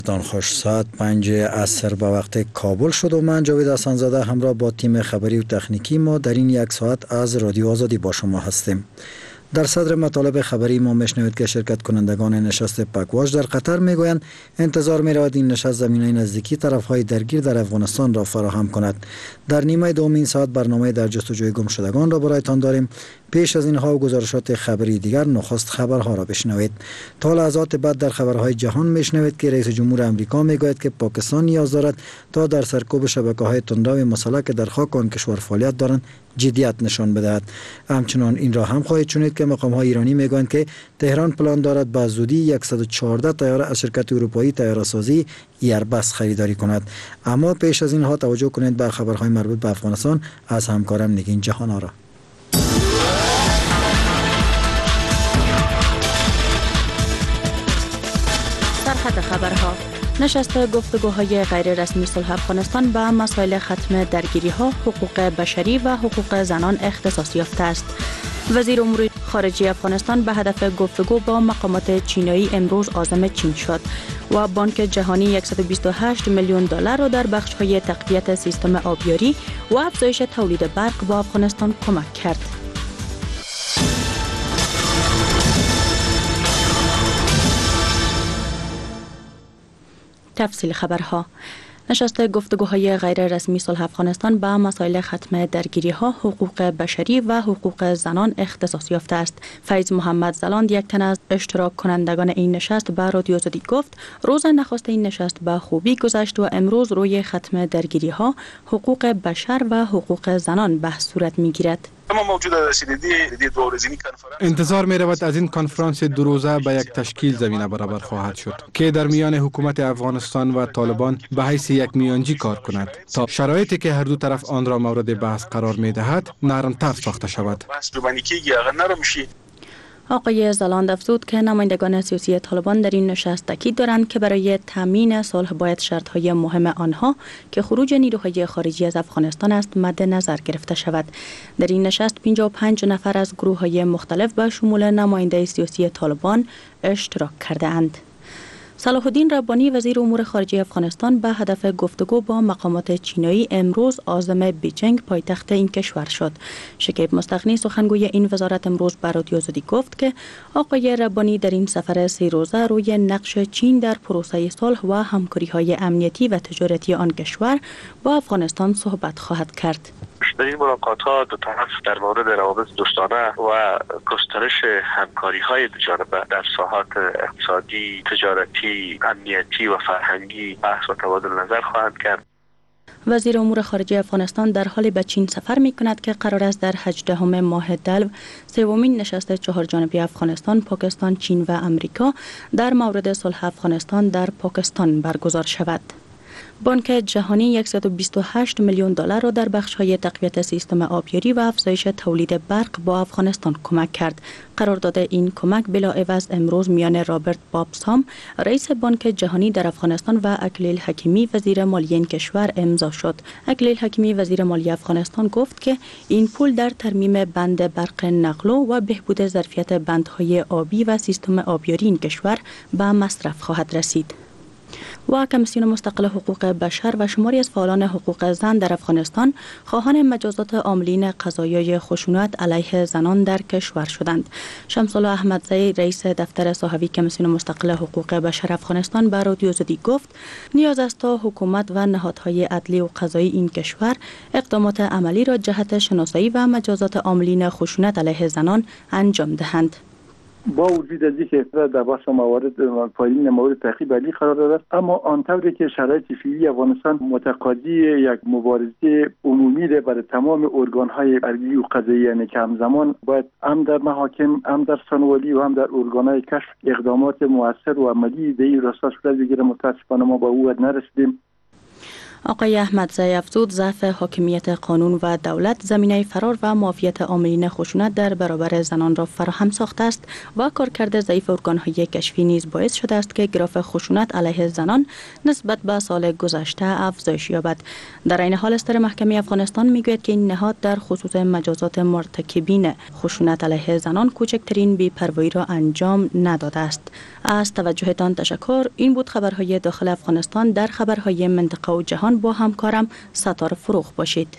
دان خوش ساعت 5 عصر به وقت کابل شد و من جاوید حسن‌زاده همراه با تیم خبری و تکنیکی ما در این یک ساعت از رادیو آزادی با شما هستیم. در صدر مطالب خبری ما میشنوید که شرکت کنندگان نشست پکواژ در قطر میگویند انتظار میرود این نشست زمینه نزدیکی طرفهای درگیر در افغانستان را فراهم کند. در نیمه دوم این ساعت برنامه در جستجوی گم شدگان را برایتان داریم. پیش از اینها و گزارشات خبری دیگر نخست خبرها را بشنوید. تا لحظات بعد در خبرهای جهان میشنوید که رئیس جمهور امریکا میگوید که پاکستان نیاز دارد تا در سرکوب شبکه‌های تندرو مسلح که در خاک آن کشور فعالیت دارند جدیت نشان بدهد. همچنان این را هم خواهید شنید که مقام‌های ایرانی میگویند که تهران پلان دارد به زودی 114 طیاره از شرکت اروپایی طیاره‌سازی ایربس خریداری کند. اما پیش از اینها توجه کنید به خبرهای مربوط به افغانستان از همکارم نگین جهان آرا. سرخط خبرها: نشست گفتگوهای غیر رسمی صلح افغانستان به مسائل ختم درگیری‌ها، حقوق بشری و حقوق زنان اختصاص یافته است. وزیر امور خارجه افغانستان به هدف گفتگو با مقامات چینی امروز عازم چین شد و بانک جهانی 128 میلیون دلار را در بخش‌های تقویت سیستم آبیاری و افزایش تولید برق با افغانستان کمک کرد. تفصیل خبرها: نشست گفتگوهای غیر رسمی صلح افغانستان به مسائل ختم درگیری‌ها، حقوق بشری و حقوق زنان اختصاص یافته است. فیض محمد زلاند، یک تن از اشتراک کنندگان این نشست، به رادیو آزادی گفت روز نخست این نشست به خوبی گذشت و امروز روی ختم درگیری‌ها، حقوق بشر و حقوق زنان بحث صورت می‌گیرد. انتظار می رود از این کنفرانس دو روزه به یک تشکیل زمینه برابر خواهد شد که در میان حکومت افغانستان و طالبان به حیث یک میانجی کار کند تا شرایطی که هر دو طرف آن را مورد بحث قرار می دهد نرم‌تر ساخته شود. آقای زلاند افزود که نمایندگان سیاسی طالبان در این نشست تاکید دارند که برای تامین صلح باید شرط‌های مهم آنها که خروج نیروهای خارجی از افغانستان است مد نظر گرفته شود. در این نشست 55 نفر از گروه‌های مختلف به شمول نماینده سیاسی طالبان اشتراک کرده اند. صلاح الدین ربانی، وزیر امور خارجه افغانستان، به هدف گفتگو با مقامات چینی امروز عازم بیجینگ پایتخت این کشور شد. شکیب مستغنی، سخنگوی این وزارت، امروز به رادیو آزادی گفت که آقای ربانی در این سفر 3 روزه روی نقش چین در پروسه صلح و همکاری‌های امنیتی و تجارتی آن کشور با افغانستان صحبت خواهد کرد. در این ملاقات‌ها دو طرف در مورد روابط دوستانه و گسترش همکاری‌های دو جانبه در ساحات اقتصادی، تجارتی، امنیتی و فرهنگی بحث و تبادل نظر خواهند کرد. وزیر امور خارجه افغانستان در حال به چین سفر می کند که قرار است در 18 ماه دلو سومین نشست 4 جانبه افغانستان، پاکستان، چین و امریکا در مورد صلح افغانستان در پاکستان برگزار شود. بانک جهانی 128 میلیون دلار را در بخش‌های تقویت سیستم آبیاری و افزایش تولید برق با افغانستان کمک کرد. قرارداد این کمک بلاعوض امروز میان رابرت بابسام، رئیس بانک جهانی در افغانستان، و اکلیل حکیمی، وزیر مالیه این کشور امضا شد. اکلیل حکیمی، وزیر مالیه افغانستان، گفت که این پول در ترمیم بند برق نقلو و بهبود ظرفیت بندهای آبی و سیستم آبیاری این کشور به مصرف خواهد رسید. و کمیسیون مستقل حقوق بشر و شماری از فعالان حقوق زن در افغانستان خواهان مجازات عاملین قضایای خشونت علیه زنان در کشور شدند. شمس الله احمدزی، رئیس دفتر صحوی کمیسیون مستقل حقوق بشر افغانستان، به رادیو آزادی گفت نیاز است تا حکومت و نهادهای عدلی و قضایی این کشور اقدامات عملی را جهت شناسایی و مجازات عاملین خشونت علیه زنان انجام دهند. با وجود از اینکه در بحث موارد پایین مورد تعقیب علی قرار دارد، اما آنطوری که شرایط فعلی افغانستان متقاضی یک مبارزه عمومی ده برای تمام ارگان‌های عدلی و قضایی، یعنی که همزمان باید هم در محاکم، هم در سنوالی و هم در ارگان‌های کشف اقدامات مؤثر و عملی به این راستا صورت بگیره. متاسفانه ما با او نرسیدیم. آقای احمدزی افزود ضعف حاکمیت قانون و دولت زمینه فرار و معافیت عاملین خشونت در برابر زنان را فراهم ساخته است و کارکرد ضعیف ارگان‌های کشفی نیز باعث شده است که گراف خشونت علیه زنان نسبت به سال گذشته افزایش یابد. در این حال استر محکمه افغانستان میگوید که این نهاد در خصوص مجازات مرتکبین خشونت علیه زنان کوچکترین بی‌پروایی را انجام نداده است. از توجهتان تشکر. این بود خبرهای داخل افغانستان. در خبرهای منطقه و جهان با همکارم ستار فروغ باشید.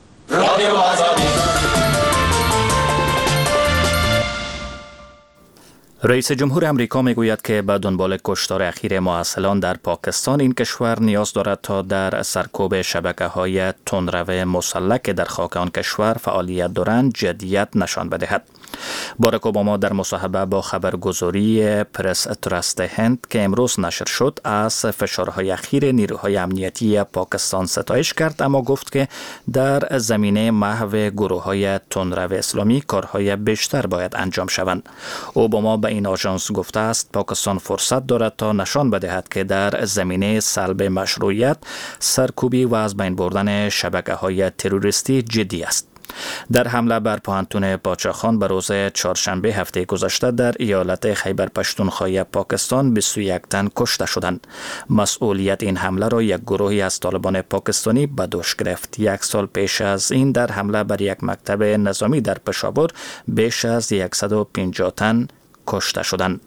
رئیس جمهور امریکا میگوید که به دنبال کشتار اخیر مواصلان در پاکستان این کشور نیاز دارد تا در سرکوب شبکه‌های تندرو مسلح که در خاک آن کشور فعالیت دارند جدیت نشان بدهد. باراک اوباما در مصاحبه با خبرگزاری پرس ترست هند که امروز نشر شد از فشارهای اخیر نیروهای امنیتی پاکستان ستایش کرد، اما گفت که در زمینه محو گروه‌های تندرو اسلامی کارهای بیشتر باید انجام شوند. اوباما به این آژانس گفته است پاکستان فرصت دارد تا نشان بدهد که در زمینه سلب مشروعیت، سرکوبی و از بین بردن شبکه‌های تروریستی جدی است. در حمله بر پوهنتون پاچاخان به روز چهارشنبه هفته گذشته در ایالت خیبر پشتونخوا پاکستان 21 تن کشته شدند. مسئولیت این حمله را یک گروهی از طالبان پاکستانی به دوش گرفت. 1 سال پیش از این در حمله بر یک مکتب نظامی در پشاور بیش از 150 تن کشته شدند.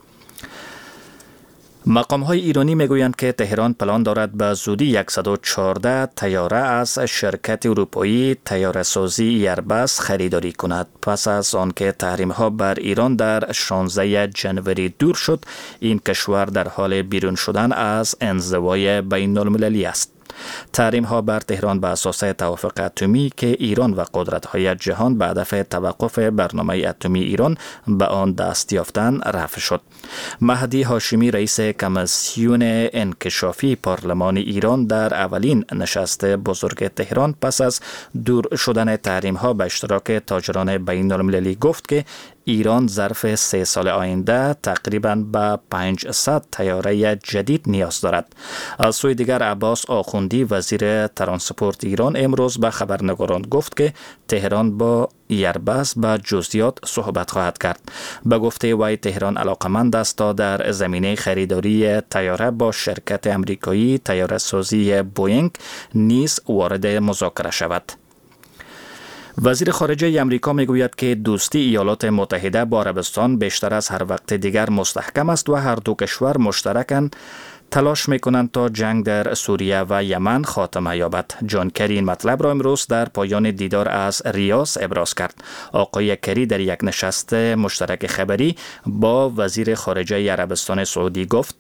مقام‌های ایرانی میگویند که تهران پلان دارد به زودی 114 طیاره از شرکت اروپایی طیاره‌سازی ایربس خریداری کند. پس از آنکه تحریم‌ها بر ایران در 16 جنوری دور شد، این کشور در حال بیرون شدن از انزوای بین‌المللی است. تحریم ها بر تهران به اساس توافق اتمی که ایران و قدرت‌های جهان به هدف توقف برنامه اتمی ایران به آن دست یافتن رفع شد. مهدی هاشمی رئیس کمیسیون انکشافی پارلمان ایران در اولین نشست بزرگ تهران پس از دور شدن تحریم ها به اشتراک تاجران بین المللی گفت که ایران ظرف 3 سال آینده تقریباً به 500 طیاره جدید نیاز دارد. از سوی دیگر عباس آخوندی وزیر ترانسپورت ایران امروز به خبرنگاران گفت که تهران با ایربس به جزئیات صحبت خواهد کرد. به گفته وی تهران علاقمند است تا در زمینه خریداری طیاره با شرکت امریکایی طیاره سازی بوئینگ نیز وارد مذاکره شود. وزیر خارجه امریکا میگوید که دوستی ایالات متحده با عربستان بیشتر از هر وقت دیگر مستحکم است و هر دو کشور مشترکاً تلاش میکنند تا جنگ در سوریه و یمن خاتمه یابد. جان کری این مطلب را امروز در پایان دیدار از ریاض ابراز کرد. آقای کری در یک نشست مشترک خبری با وزیر خارجه عربستان سعودی گفت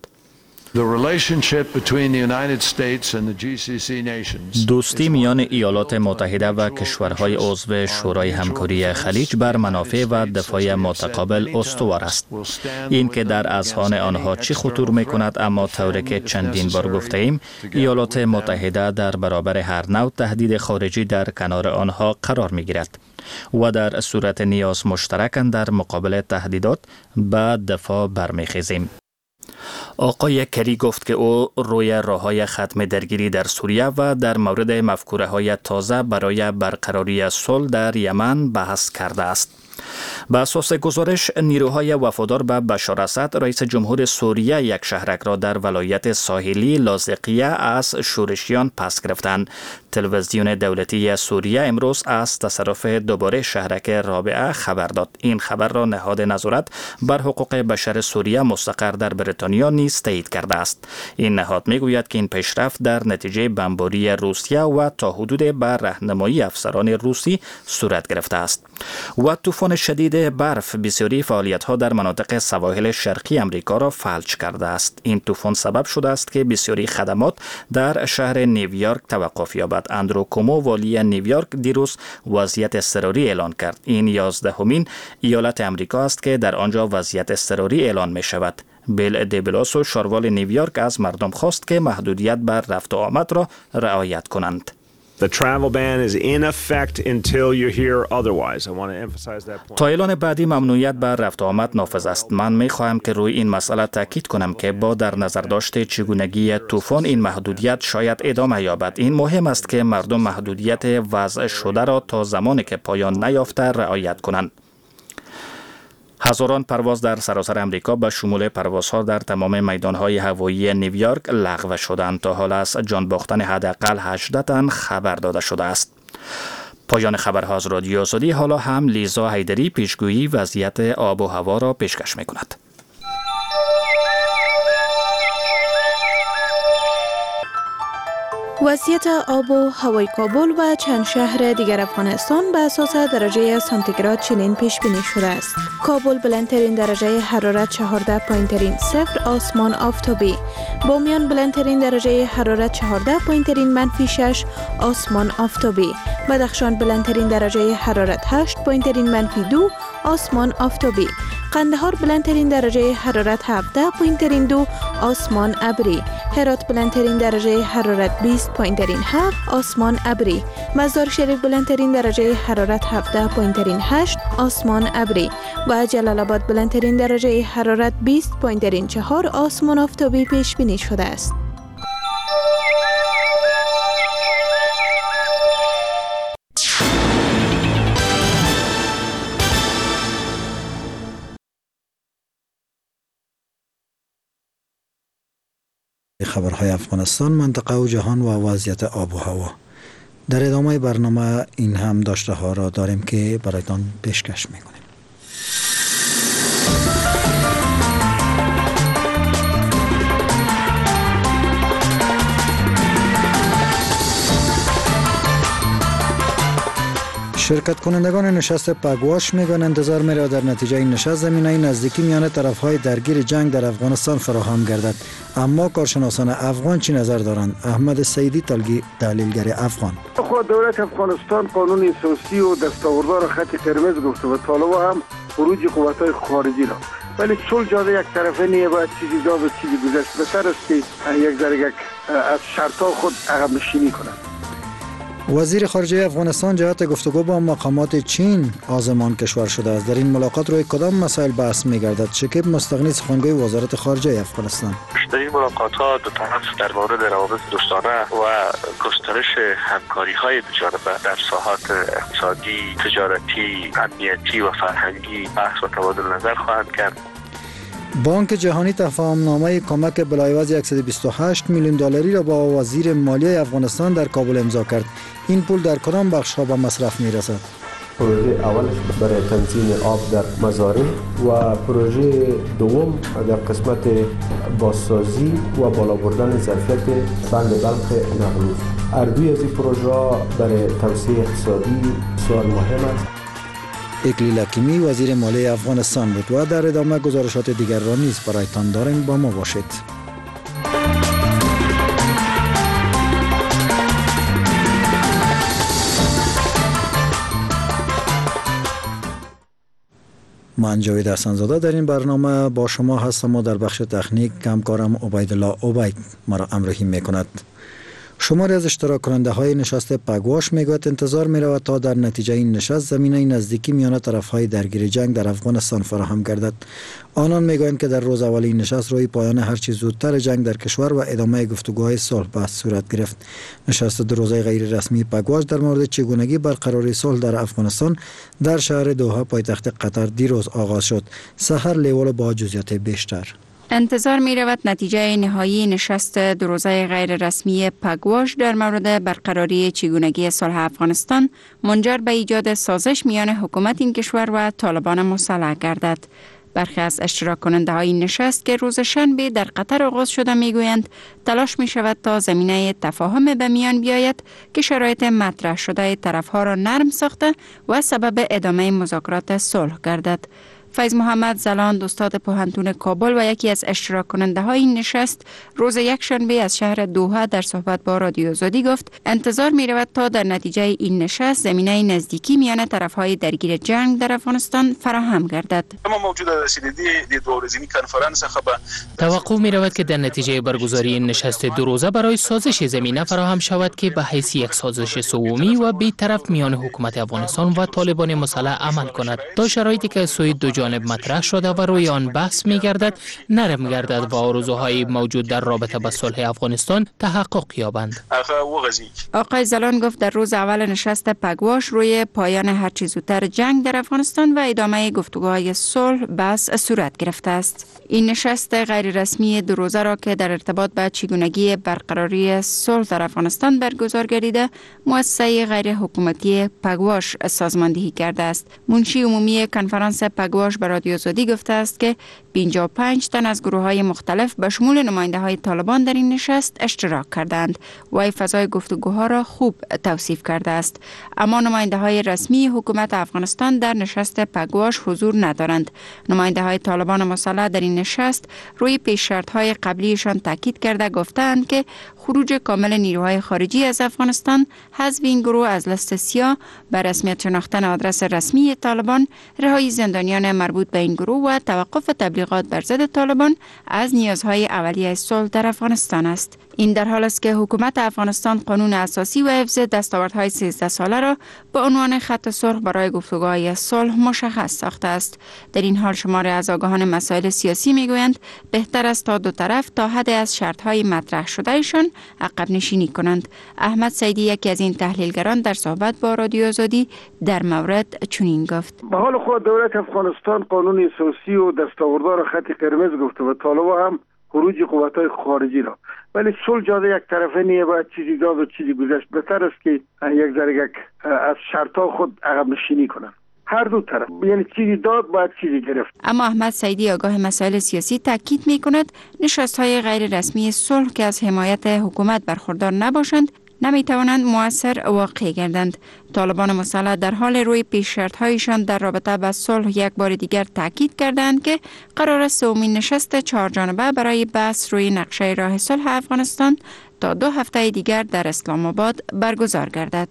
دوستی میان ایالات متحده و کشورهای عضو شورای همکاری خلیج بر منافع و دفاع متقابل استوار است. این که در اذهان آنها چی خطور میکند، اما طوری که چندین بار گفته ایم ایالات متحده در برابر هر نوع تهدید خارجی در کنار آنها قرار میگیرد و در صورت نیاز مشترکاً در مقابل تهدیدات به دفاع برمیخیزیم. آقای کری گفت که او روی راه‌های ختم درگیری در سوریه و در مورد مفکوره‌های تازه برای برقراری صلح در یمن بحث کرده است. به اساس گزارش نیروهای وفادار به بشار اسد رئیس جمهور سوریه یک شهرک را در ولایت ساحلی لاذقیه از شورشیان پس گرفتند. تلویزیون دولتی سوریه امروز از تصرف دوباره شهرک رابعه خبر داد. این خبر را نهاد نظارت بر حقوق بشر سوریه مستقر در بریتانیا نیز تایید کرده است. این نهاد میگوید که این پیشرفت در نتیجه بمباری روسیه و تا حدود بر راهنمایی افسران روسی صورت گرفته است. و طوفان شدید برف بسیاری فعالیت‌ها در مناطق سواحل شرقی امریکا را فلج کرده است. این طوفان سبب شده است که بسیاری خدمات در شهر نیویورک توقف یابد. اندرو کومو والی نیویورک دیروز وضعیت اضطراری اعلان کرد. این 11مین ایالت امریکا است که در آنجا وضعیت اضطراری اعلان می شود. بیل دیبلاسو شاروال نیویورک از مردم خواست که محدودیت بر رفت و آمد را رعایت کنند. The travel ban is in effect until you hear otherwise. I want to emphasize that point. تا اعلان بعدی ممنوعیت بر رفت و آمد نافذ است. من می‌خواهم که روی این مسئله تاکید کنم که با در نظر داشت چگونگی طوفان این محدودیت شاید ادامه یابد. این مهم است که مردم محدودیت وضع شده را تا زمانی که پایان نیافته رعایت کنند. هزاران پرواز در سراسر امریکا به شمول پروازها در تمام میدانهای هوایی نیویورک لغو شدند. تا حال از جان باختن حداقل 18 تن خبر داده شده است. پایان خبرها از رادیو آزادی. حالا هم لیزا حیدری پیشگویی وضعیت آب و هوا را پیشکش می‌کند. وضعیت آب و هوای کابل و چند شهر دیگر افغانستان به اساس درجه سانتیگراد چنین پیش بینی شده است. کابل بلندترین درجه حرارت 14 پایین‌ترین 0 آسمان آفتابی. بامیان بلندترین درجه حرارت 14 پایین‌ترین -6 آسمان آفتابی. بدخشان بلندترین درجه حرارت 8 پایین‌ترین -2 آسمان آفتابی. قندهار بلندترین درجه حرارت 17 پایین‌ترین 2 آسمان ابری. هرات بلندترین درجه حرارت 20 پایین‌ترین 7 آسمان ابری. مزار شریف بلندترین درجه حرارت 17 پایین‌ترین 8 آسمان ابری و جلال آباد بلندترین درجه حرارت 20 پایین‌ترین 4 آسمان آفتابی پیش بینی شده است. خبرهای افغانستان، منطقه و جهان و وضعیت آب و هوا. در ادامه برنامه این هم داشته ها را داریم که برایتان پیشکش میکنیم. شرکت کنندگان نشست پگواش میگن انتظار میره در نتیجه این نشست زمینه نزدیکی میان طرفهای درگیر جنگ در افغانستان فراهم گردد. اما کارشناسان افغان چی نظر دارند؟ احمد سیدی تحلیلگر افغان: خود دولت افغانستان قانون اساسی و دستاوردها را خط قرمز گفته و طالبان هم خروج قوت‌های خارجی را، ولی صلح جاده یک طرفه نیه، باید چیزی داد و چیزی گذشت. بهتر است که یک ذره از شرطها خود عقب نشینی کنند. وزیر خارجه افغانستان جهت گفتگو با مقامات چین آزمان کشور شده است. در این ملاقات روی کدام مسائل بحث می‌گردد؟ شکیب مستغنی، سخنگوی وزارت خارجه افغانستان: در این ملاقات‌ها دو طرف در مورد روابط دوستانه و گسترش همکاری‌های دو جانبه در ساحات اقتصادی، تجارتی، امنیتی و فرهنگی بحث و تبادل نظر خواهند کرد. بانک جهانی تفاهمنامه کمک بلایوز 128 میلیون دلاری را با وزیر مالیه افغانستان در کابل امضا کرد. این پول در کدام بخش‌ها به مصرف می‌رسد؟ پروژه اولش برای تنظیم آب در مزارع و پروژه دوم در قسمت بازسازی و بالا بردن ظرفیت بند بلخ نقلوز. هر دوی از این پروژه برای توسعه اقتصادی سوال مهم است. اکلیل حکیمی وزیر مالیه افغانستان بود و در ادامه گزارشات دیگر را نیز برایتان داریم. با ما باشید. من جاوید احسن‌زاده در این برنامه با شما هستم و در بخش تکنیک همکارم عبیدالله عبید مرا همراهی میکند. شماری از اشتراک کننده های نشست پگواش میگوید انتظار میرود تا در نتیجه این نشست زمینه نزدیکی میان طرف های درگیر جنگ در افغانستان فراهم گردد. آنان میگویند که در روز اول این نشست روی پایان هرچی زودتر جنگ در کشور و ادامه گفتگوهای صلح بحث صورت گرفت. نشست دو روزه غیر رسمی پگواش در مورد چگونگی برقراری صلح در افغانستان در شهر دوحه پایتخت قطر دیروز آغاز شد. سحر لیوال با جزئیات بیشتر. انتظار می رود نتیجه نهایی نشست دو روزه غیر رسمی پگواش در مورد برقراری چگونگی صلح افغانستان منجر به ایجاد سازش میان حکومت این کشور و طالبان مسلح گردد. برخی از اشتراک کننده های نشست که روز شنبه در قطر آغاز شده می گویند تلاش می شود تا زمینه تفاهم به میان بیاید که شرایط مطرح شده طرف ها را نرم ساخته و سبب ادامه مذاکرات صلح گردد. فیض محمد زلاند، استاد پوهنتون کابل و یکی از اشتراک کننده های این نشست، روز یکشنبه از شهر دوحه در صحبت با رادیو آزادی گفت انتظار می رود تا در نتیجه این نشست زمینه نزدیکی میان طرف های درگیر جنگ در افغانستان فراهم گردد. توقع می رود که در نتیجه برگزاری این نشست دو روزه برای سازش زمینه فراهم شود که به حیث یک سازش سومی و بی‌طرف میان حکومت افغانستان و طالبان مسلح عمل کند تا شرایطی که سوی دو جانب مطرح شده و روی آن بحث می گردد نرم گردد و آرزوهای موجود در رابطه با صلح افغانستان تحقق یابند. آقای زلان گفت در روز اول نشست پگواش روی پایان هرچه زودتر جنگ در افغانستان و ادامه گفتگوهای صلح بحث صورت گرفته است. این نشست غیر رسمی دو روزه را که در ارتباط با چگونگی برقراری صلح در افغانستان برگزار گردیده، مؤسسه غیر حکومتی پگواش سازماندهی کرده است. منشی عمومی کنفرانس پگواش به رادیو آزادی گفته است که 55 تن از گروه‌های مختلف به شمول نماینده‌های طالبان در این نشست اشتراک کردند. وی فضای گفتگوها را خوب توصیف کرده است. اما نماینده‌های رسمی حکومت افغانستان در نشست پگواش حضور ندارند. نماینده‌های طالبان مسلح در این نشست روی پیش‌شرط‌های قبلیشان تاکید کرده گفتند که خروج کامل نیروهای خارجی از افغانستان، حذف این گروه از لیست سیاه، به رسمیت شناختن آدرس رسمی طالبان، رهایی زندانیان مربوط به این گروه و توقف تبلیغات بر ضد طالبان از نیازهای اولیه صلح در افغانستان است. این در حال است که حکومت افغانستان قانون اساسی و حفظ دستاوردهای 13 ساله را به عنوان خط سرخ برای گفتگوهای صلح مشخص ساخته است. در این حال شماری از آگاهان مسائل سیاسی میگویند بهتر است تا دو طرف تا حد از شرطهای مطرح شدهشان عقب نشینی کنند. احمد سیدی یکی از این تحلیلگران در صحبت با رادیو آزادی در مورد چنین گفت: به حال خود دولت افغانستان قانون اساسی و دستاوردها را خط قرمز گفته و طالبان هم خروج قوت‌های خارجی را، ولی صلح جاده یک طرفه نیه و چیزی داد و چیزی گذشت. بهتر است که یک ذره از شرطها خود عقب نشینی کنند، هر دو طرف، یعنی چیزی داد باید چیزی گرفت. اما احمد سیدی آگاه مسائل سیاسی تاکید می کند نشست‌های غیر رسمی صلح که از حمایت حکومت برخوردار نباشند نمی توانند مؤثر واقع گردند. طالبان مسلح در حال روی پیش‌شرط‌هایشان در رابطه با صلح یک بار دیگر تاکید کردند که قرار است سومین نشست 4 جانبه برای بحث روی نقشه راه صلح افغانستان تا 2 هفته دیگر در اسلام آباد برگزار گردد.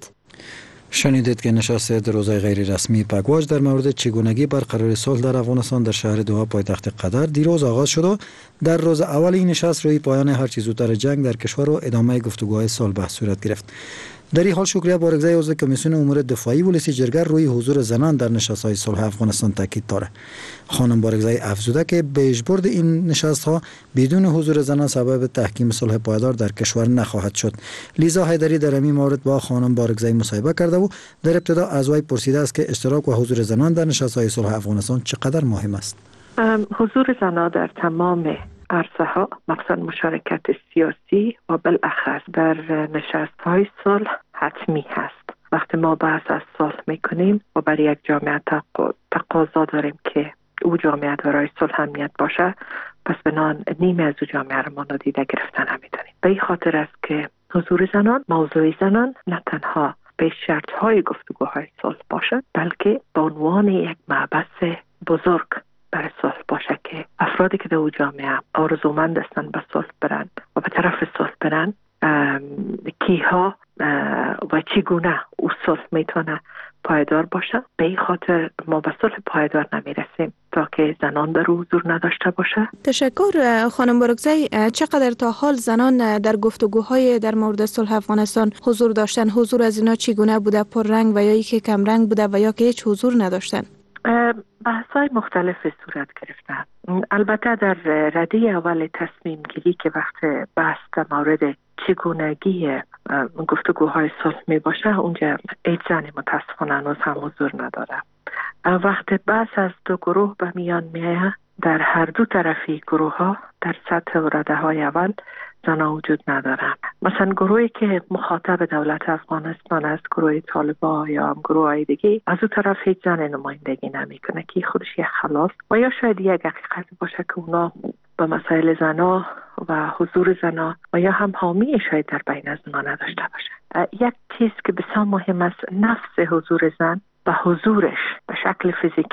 شنیدید که نشست دو روزه غیر رسمی پگواش در مورد چگونگی برقراری صلح در افغانستان در شهر دوحه پایتخت قطر دیروز آغاز شد و در روز اول این نشست روی پایان هر چه زودتر جنگ در کشور و ادامه گفتگوهای صلح بحث صورت گرفت. در این حال شکریه بارگزای عضو کمیسیون امور دفاعی ولسی جرگه روی حضور زنان در نشست‌های صلح افغانستان تاکید دارد. خانم بارگزای افزوده که پیشبرد این نشست‌ها بدون حضور زنان سبب تحکیم صلح پایدار در کشور نخواهد شد. لیزا حیدری در این مورد با خانم بارگزای مصاحبه کرده و در ابتدا از وی پرسیده است که اشتراک و حضور زنان در نشست‌های صلح افغانستان چقدر مهم است. حضور زنان در تمام عرصه‌ها، مثلا مشارکت سیاسی و بالاخص در نشست‌های صلح حتمی هست. وقتی ما بحث از صلح می‌کنیم و برای یک جامعه تقاضا داریم که او جامعه دارای صلح امنیت باشه، پس بنان نیمه از او جامعه را ما نادیده گرفتن نمی‌دانیم. به این خاطر است که حضور زنان، موضوع زنان نه تنها به شرط‌های گفتگوهای صلح باشد، بلکه به عنوان یک مبحث بزرگ برای صلح باشه که افرادی که در او جامعه آرزومند هستند به صلح برند و به طرف صلح برند، کیها و چگونه او صلح میتونه پایدار باشه. به این خاطر ما به صلح پایدار نمیرسیم تا که زنان در حضور نداشته باشه. تشکر خانم بارگزای. چقدر تا حال زنان در گفتگوهای در مورد صلح افغانستان حضور داشتن؟ حضور از اینا چگونه بوده؟ پررنگ و یا ای که کم رنگ بوده و یا که هیچ حضور نداشتن؟ بحث‌های مختلفی صورت گرفتن. البته در رده اول تصمیم گیری که وقت بحث در مورد چگونگی گفتگوهای صلح می باشه، اونجا هیچ زنی متاسفانه هنوز هم حضور نداره. وقت بحث از دو گروه به میان میایه، در هر دو طرفی گروه ها در سطح و رده های اول زنها وجود ندارن. مثلا گروهی که مخاطب دولت افغانستان است، گروه طالبان یا هم گروه های دیگه، از اون طرف هیچ زن نمایندگی نمیکنه که خودش یک خلاف و یا شاید یک حقیقت باشه که اونا به مسائل زنها و حضور زنها و یا هم حامی شاید در بین از اونا نداشته باشه. یک چیز که بسیار مهم است، نفس حضور زن و حضورش به شکل فیزیکی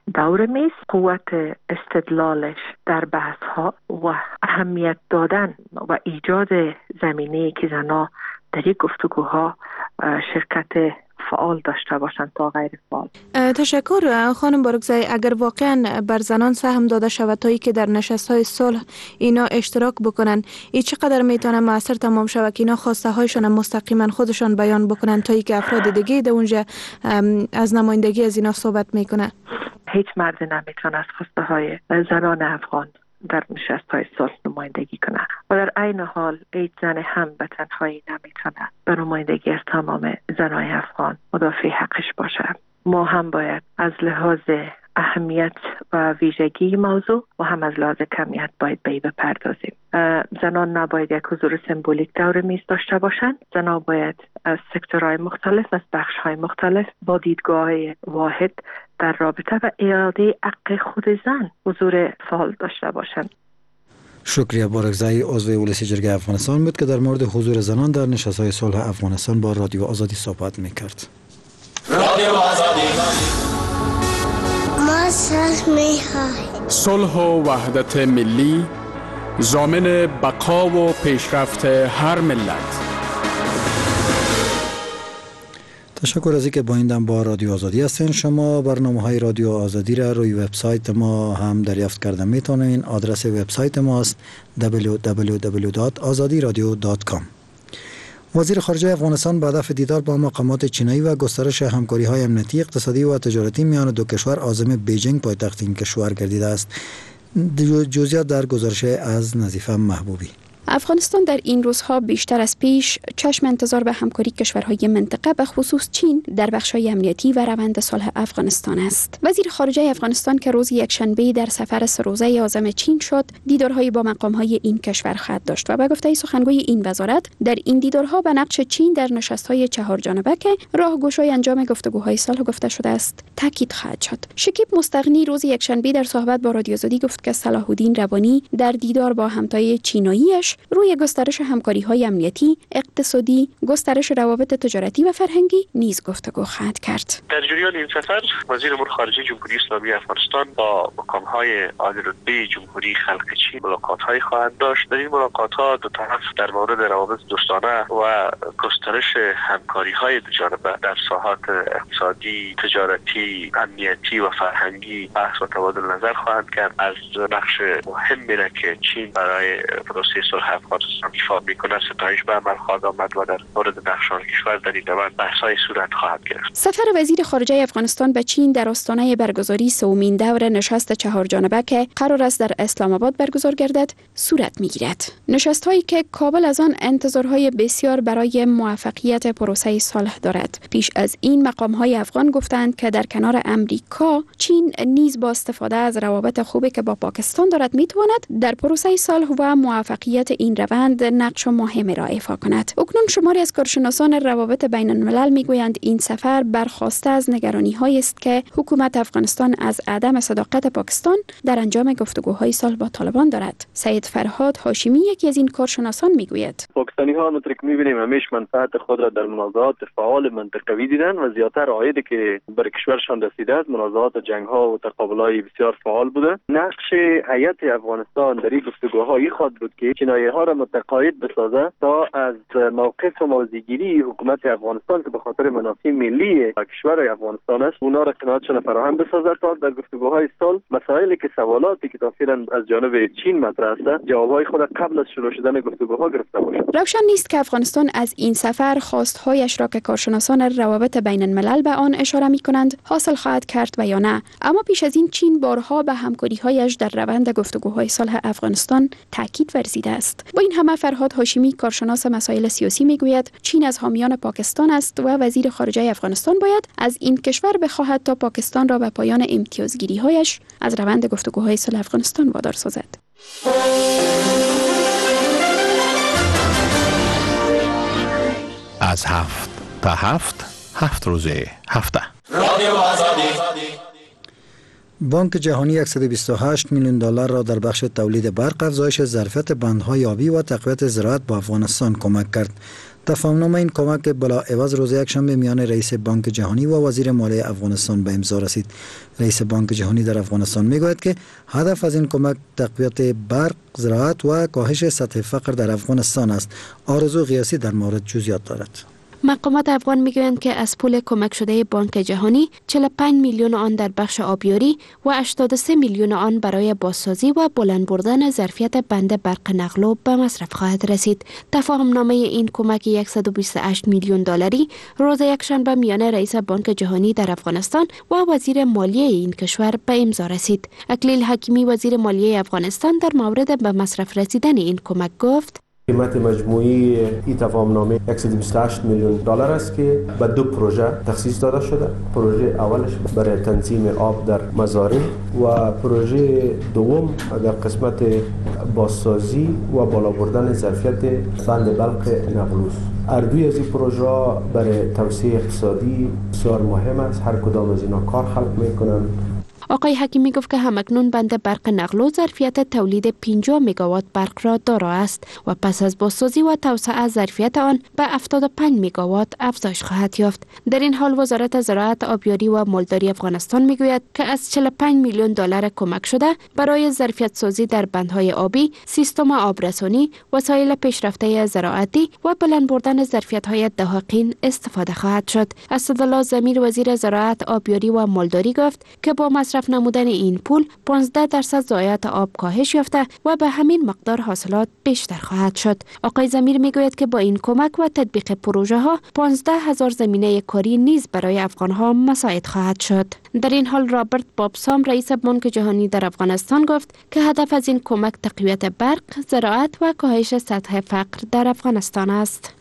دور میز، قوت استدلالش در بحث ها و اهمیت دادن و ایجاد زمینه که زنها در یک گفتگوها شرکت فعال داشته باشند تا غیر فعال. تشکر خانم بارگزایی. اگر واقعا بر زنان سهم داده شود تا که در نشست‌های صلح اینا اشتراک بکنن، این چقدر میتونه موثر تمام شود که اینا خواسته هایشان مستقیما خودشان بیان بکنن تا که افراد دیگه در اونجا از نمایندگی از اینا صحبت میکنه؟ هیچ مرد نمیتونه از خواسته های زنان افغان در نشست‌های صلح نمایندگی کنه و در عین حال هیچ زن هم به تنهایی نمیتونه به نمایندگی از تمام زنای افغان مدافع حقش باشه. ما هم باید از لحاظ اهمیت و ویژگی موضوع و هم از لحاظ کمیت باید به این بپردازیم. زنان نباید یک حضور سمبولیک دور میز داشته باشند. زنان باید از سکتورهای مختلف، از بخش‌های مختلف با دیدگاه واحد در رابطه و اراده حق خود زن حضور فعال داشته باشند. شکریه بارگزایی، عضو ولسی جرگه افغانستان بود که در مورد حضور زنان در نشست‌های صلح افغانستان با رادیو آزادی صحبت می‌کرد. رادیو آزادی ما صلح و وحدت ملی ضامن بقا و پیشرفت هر ملت. تشکر از اینکه با این دم با رادیو آزادی هستین. شما برنامه‌های رادیو آزادی را روی وبسایت ما هم دریافت کرده میتونین. آدرس وبسایت ما است www.azadiradio.com. وزیر خارجه افغانستان به هدف دیدار با مقامات چینی و گسترش همکاری‌های امنیتی، اقتصادی و تجارتی میان دو کشور عازم بیجینگ پایتخت این کشور گردیده است. جزئیات در گزارش از نظیفه محبوبی. افغانستان در این روزها بیشتر از پیش چشم انتظار به همکاری کشورهای منطقه به خصوص چین در بخش‌های امنیتی و روند صلح افغانستان است. وزیر خارجه افغانستان که روز یکشنبه در سفر 3 روزه عازم چین شد، دیدارهای با مقام‌های این کشور خواهد داشت و به گفته سخنگوی این وزارت در این دیدارها به نقش چین در نشست‌های 4 جانبه که راهگشای انجام گفتگوهای صلح گفته شده است تاکید خواهد شد. شکیب مستغنی روز یکشنبه در صحبت با رادیو آزادی گفت که صلاح الدین ربانی در دیدار با همتای چیناییش روی گسترش همکاری‌های امنیتی، اقتصادی، گسترش روابط تجارتی و فرهنگی نیز گفتگو خواهد کرد. در جریان این سفر وزیر امور خارجه جمهوری اسلامی افغانستان با مقام‌های عالی رتبه جمهوری خلق چین ملاقات‌های خواهند داشت. در این ملاقات‌ها دو طرف در مورد روابط دوستانه و گسترش همکاری‌های دو جانبه در ساحات اقتصادی، تجارتی، امنیتی و فرهنگی بحث و تبادل نظر خواهند کرد. از نقش مهمی را که چین برای پروسه صلح افغانستان ایفا میکنه ستایش به عمل خواهد آمد و در مورد نقشان کشور در این روند بحث‌های صورت خواهد گرفت. سفر وزیر خارجه افغانستان به چین در آستانه برگزاری 3مین دور نشست 4 جانبه که قرار است در اسلام آباد برگزار گردد صورت میگیرد. نشست‌هایی که کابل از آن انتظارهای بسیار برای موفقیت پروسه صلح دارد. پیش از این مقام‌های افغان گفتند که در کنار امریکا، چین نیز با استفاده از روابط خوبی که با پاکستان دارد میتواند در پروسه صلح و موفقیت این روند نقش مهمی را ایفا کند. اکنون شماری از کارشناسان روابط بین الملل میگویند این سفر برخواسته از نگرانی‌هایی است که حکومت افغانستان از عدم صداقت پاکستان در انجام گفتگوهای صلح با طالبان دارد. سید فرهاد هاشمی یکی از این کارشناسان میگوید پاکستانی‌ها همونطور که می‌بینیم همیشه منفعت خود را در منازعات فعال منطقوی دیدن و زیاتر عایدی که بر کشورشان رسیده است منازعات جنگ‌ها و تقابل‌های بسیار فعال بوده. نقش هیئت افغانستان در این گفتگوها خواهد بود که چینایی‌ها را متقاعد بسازه تا از موقف موضع‌گیری حکومت افغانستان که به خاطر منافع ملی کشور افغانستان است اونا را قناعتشان فراهم بسازه تا در گفتگوهای صلح مسائلی که سوالاتی که فعلا از جانب چین مطرح است جوابهای خود قبل از شروع شدن گفتگوها گرفته باشد. روشن نیست که افغانستان از این سفر خواستهایش را که کارشناسان روابط بین الملل به آن اشاره می‌کنند حاصل خواهد کرد و یا نه. اما پیش از این چین بارها به همکاری‌هایش در روند گفتگوهای صلح افغانستان تاکید ورزیده است. با این همه فرهاد هاشمی کارشناس مسائل سیاسی میگوید چین از حامیان پاکستان است و وزیر خارجه افغانستان باید از این کشور بخواهد تا پاکستان را به پایان امتیازگیری‌هایش از روند گفتگوهای صلح افغانستان وادار سازد. از 7 تا 7 روزه هفته. رادیو آزادی بانک جهانی 128 میلیون دلار را در بخش تولید برق، افزایش ظرفیت بندهای آبی و تقویت زراعت به افغانستان کمک کرد. تفاهمنامه این کمک بلاعوض روز یکشنبه میان رئیس بانک جهانی و وزیر مالیه افغانستان به امضا رسید. رئیس بانک جهانی در افغانستان میگوید که هدف از این کمک تقویت برق، زراعت و کاهش سطح فقر در افغانستان است. آرزو قیاسی در مورد جزئیات دارد. مقامات افغان میگویند که از پول کمک شده بانک جهانی 45 میلیون آن در بخش آبیاری و 83 میلیون آن برای بازسازی و بلند بردن ظرفیت بند برق نقل به مصرف خواهد رسید. تفاهمنامه این کمک 128 میلیون دلاری روز یکشنبه میان رئیس بانک جهانی در افغانستان و وزیر مالیه این کشور به امضا رسید. اکلیل حکیمی وزیر مالیه افغانستان در مورد به مصرف رسیدن این کمک گفت: قیمت مجموعی این تفاهمنامه 128 میلیون دلار است که به دو پروژه تخصیص داده شده. پروژه اولش برای تنظیم آب در مزارع و پروژه دوم در قسمت بازسازی و بالا بردن ظرفیت بند برق نقلوس. هر دوی از این پروژه برای توسعه اقتصادی بسیار مهم است. هر کدام از اینا کار خلق میکنند. آقای حکیمی گفت که همکنون بند برق نقلو ظرفیت تولید 50 مگاوات برق را دارا است و پس از بازسازی و توسعه ظرفیت آن به 75 مگاوات افزایش خواهد یافت. در این حال وزارت زراعت، آبیاری و مالداری افغانستان میگوید که از 45 میلیون دلار کمک شده برای ظرفیت سازی در بندهای آبی، سیستم آبرسانی، وسایل پیشرفته زراعتی و بلند بردن ظرفیت‌های دهاقین استفاده خواهد شد. اسدالله ضمیر وزیر زراعت، آبیاری و مالداری گفت که با مصرف نمودن این پول 15% ضایعات آب کاهش یافته و به همین مقدار حاصلات بیشتر خواهد شد. آقای ضمیر میگوید که با این کمک و تطبیق پروژه ها 15,000 زمینه کاری نیز برای افغان ها مساعد خواهد شد. در این حال رابرت بابسام رئیس بانک جهانی در افغانستان گفت که هدف از این کمک تقویت برق، زراعت و کاهش سطح فقر در افغانستان است.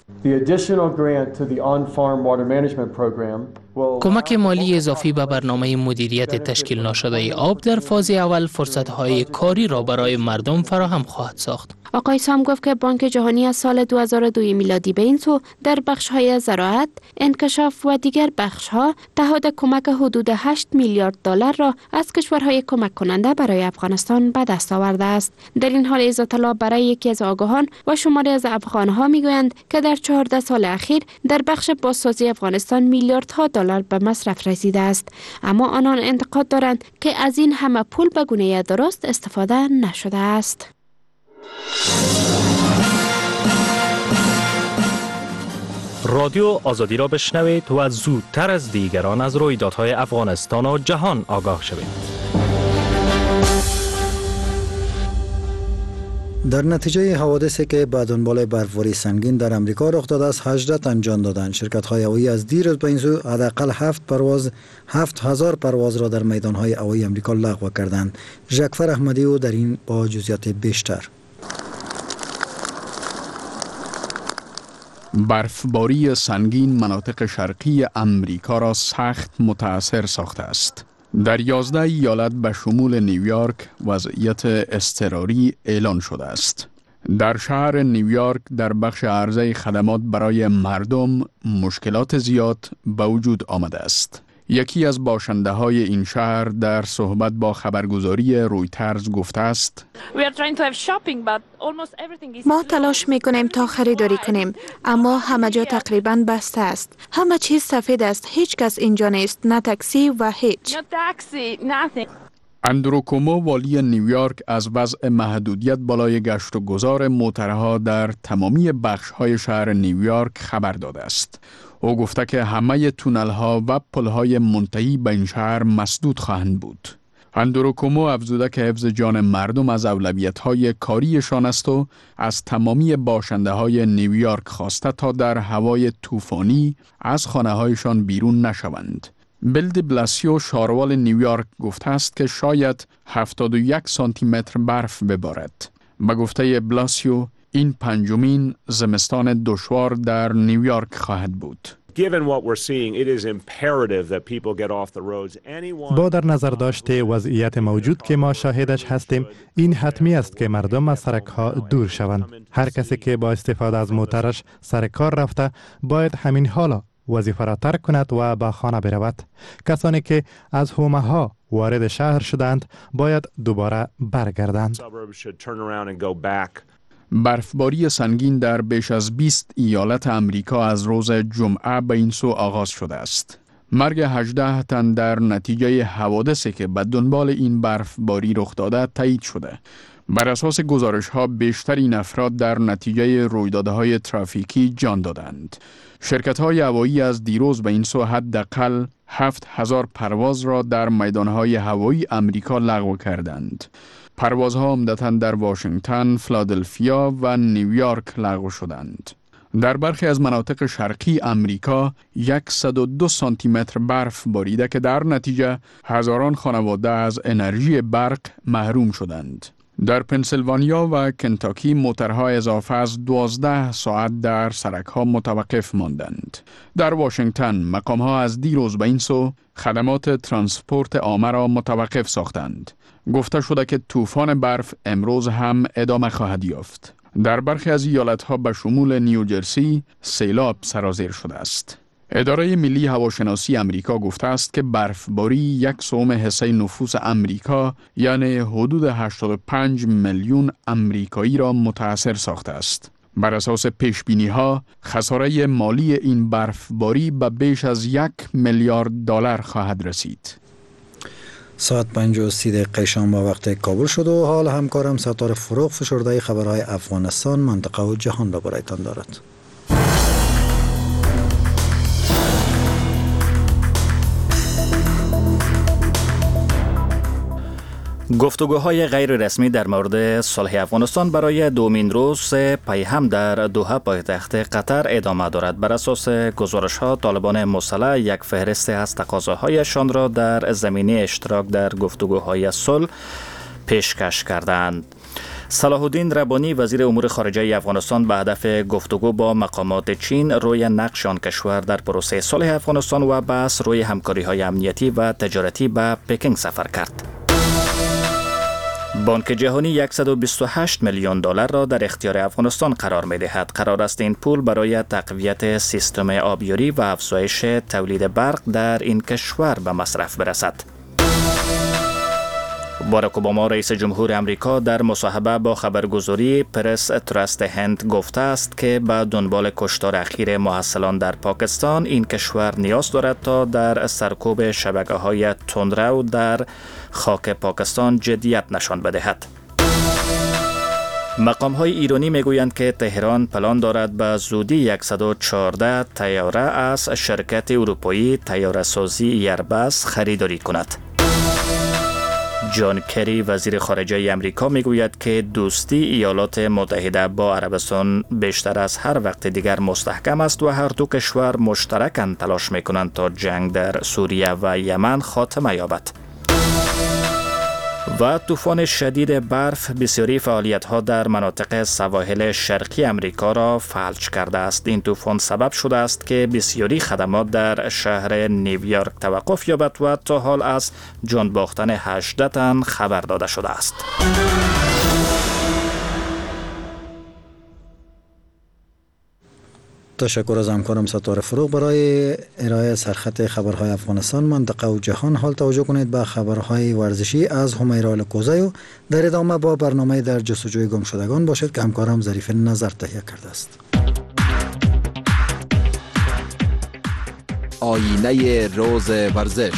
کمک مالی اضافی به برنامه مدیریت تشکیل نشده آب در فاز اول فرصت‌های کاری را برای مردم فراهم خواهد ساخت. آقای سام گفت که بانک جهانی از سال 2002 میلادی به این سو در بخش‌های زراعت، انکشاف و دیگر بخش‌ها تعهد کمک حدود 8 میلیارد دلار را از کشورهای کمک کننده برای افغانستان به دست آورده است. در این حال عزت الله برای یکی از آگاهان و شماری از افغان‌ها میگویند که در 14 سال اخیر در بخش بازسازی افغانستان میلیاردها دلار به مصرف رسیده است، اما آنان انتقاد دارند که از این همه پول به گونه درست استفاده نشده است. رادیو آزادی را بشنوید و زودتر از دیگران از رویدادهای افغانستان و جهان آگاه شوید. در نتیجه حوادثی که به دنبال برفباری سنگین در امریکا رخ داده است 18 تن جان دادند. شرکت‌های هوایی از دیروز به این سو حداقل 7000 پرواز را در میدان‌های هوایی امریکا لغو کردند. ژکفر احمدی او در این با جزئیات بیشتر. برفباری سنگین مناطق شرقی امریکا را سخت متاثر ساخته است. در 11 ایالت به شمول نیویورک وضعیت اضطراری اعلان شده است. در شهر نیویورک در بخش عرضه خدمات برای مردم مشکلات زیاد به وجود آمده است. یکی از باشنده های این شهر در صحبت با خبرگزاری رویترز گفته است: ما تلاش میکنیم تا خریداری کنیم، اما همه جا تقریبا بسته است. همه چیز سفید است. هیچ کس اینجا نیست، نه تاکسی و هیچ. اندرو کومو والی نیویورک از وضع محدودیت بالای گشت و گذار موترها در تمامی بخش‌های شهر نیویورک خبر داده است. او گفته که همه تونل‌ها و پل‌های منتهی به این شهر مسدود خواهند بود. اندرو کومو افزوده که حفظ جان مردم از اولویت‌های کاریشان است و از تمامی باشنده‌های نیویورک خواسته تا در هوای طوفانی از خانه‌هایشان بیرون نشوند. بیل دی بلاسیو شاروال نیویورک گفته است که شاید 71 سانتی متر برف ببارد. به گفته بلاسیو این پنجمین زمستان دشوار در نیویورک خواهد بود. با در نظر داشته وضعیت موجود که ما شاهدش هستیم، این حتمی است که مردم از سرک ها دور شوند. هر کسی که با استفاده از موترش سر کار رفته باید همین حالا وظیفه را ترک کند و به خانه برود. کسانی که از حومه ها وارد شهر شدند باید دوباره برگردند. برفباری سنگین در بیش از 20 ایالت امریکا از روز جمعه به این سو آغاز شده است. مرگ 18 تن در نتیجه حوادثی که به دنبال این برفباری رخ داده تایید شده. بر اساس گزارش‌ها بیشترین افراد در نتیجه رویدادهای ترافیکی جان دادند. شرکت‌های هوایی از دیروز به این سو حداقل 7000 پرواز را در میدان‌های هوایی امریکا لغو کردند. پروازها عمدتاً در واشنگتن، فیلادلفیا و نیویورک لغو شدند. در برخی از مناطق شرقی امریکا 102 سانتی متر برف باریده که در نتیجه هزاران خانواده از انرژی برق محروم شدند. در پنسیلوانیا و کنتاکی موترها اضافه از 12 ساعت در سرک‌ها متوقف ماندند. در واشنگتن مقام‌ها از دیروز به این سو خدمات ترانسپورت عامه را متوقف ساختند. گفته شده که طوفان برف امروز هم ادامه خواهد یافت. در برخی از ایالت‌ها به شمول نیوجرسی سیلاب سرازیر شده است. اداره ملی هواشناسی امریکا گفته است که برفباری 1/3 حصه نفوس امریکا یعنی حدود 85 میلیون امریکایی را متاثر ساخته است. بر اساس پیشبینی‌ها خساره مالی این برفباری به بیش از 1 میلیارد دلار خواهد رسید. ساعت 5:30 شام با وقت کابل شد و حال همکارم ستاره فروغ فشرده خبرهای افغانستان، منطقه و جهان را برایتان دارد. گفتگوهای غیر رسمی در مورد صلح افغانستان برای دومین روز پیهم در دوحه پایتخت قطر ادامه دارد. بر اساس گزارش‌ها طالبان مسلح یک فهرست از تقاضاهایشان را در زمینه اشتراک در گفتگوهای صلح پیشکش کردند. صلاح الدین ربانی وزیر امور خارجه افغانستان به هدف گفتگو با مقامات چین روی نقش آن کشور در پروسه صلح افغانستان و بحث روی همکاری‌های امنیتی و تجارتی به پکینگ سفر کرد. بانک جهانی 128 میلیون دلار را در اختیار افغانستان قرار می‌دهد. قرار است این پول برای تقویت سیستم آبیاری و افزایش تولید برق در این کشور به مصرف برسد. باراک اوباما رئیس جمهور امریکا در مصاحبه با خبرگزاری پرس تراست هند گفته است که به دنبال کشتار اخیر محصلان در پاکستان این کشور نیاز دارد تا در سرکوب شبکه‌های تندرو در خاک پاکستان جدیت نشان بدهد. مقام‌های ایرانی میگویند که تهران پلان دارد به زودی 114 طیاره از شرکت اروپایی طیاره‌سازی ایرباس خریداری کند. جان کری وزیر خارجه امریکا میگوید که دوستی ایالات متحده با عربستان بیشتر از هر وقت دیگر مستحکم است و هر دو کشور مشترکاً تلاش میکنند تا جنگ در سوریه و یمن خاتمه یابد. و طوفان شدید برف بسیاری فعالیت‌ها در مناطق سواحل شرقی امریکا را فلج کرده است. این طوفان سبب شده است که بسیاری خدمات در شهر نیویورک توقف یابد و تا حال از جان باختن 18 تن خبر داده شده است. تشکر از همکارم ستاره فروغ برای ارائه سرخط خبرهای افغانستان، منطقه و جهان. حال توجه کنید به خبرهای ورزشی از همیرا الکوزی و در ادامه با برنامه در جستجوی گمشدگان باشید که همکارم ظریف نظر تهیه کرده است. آینه روز ورزش.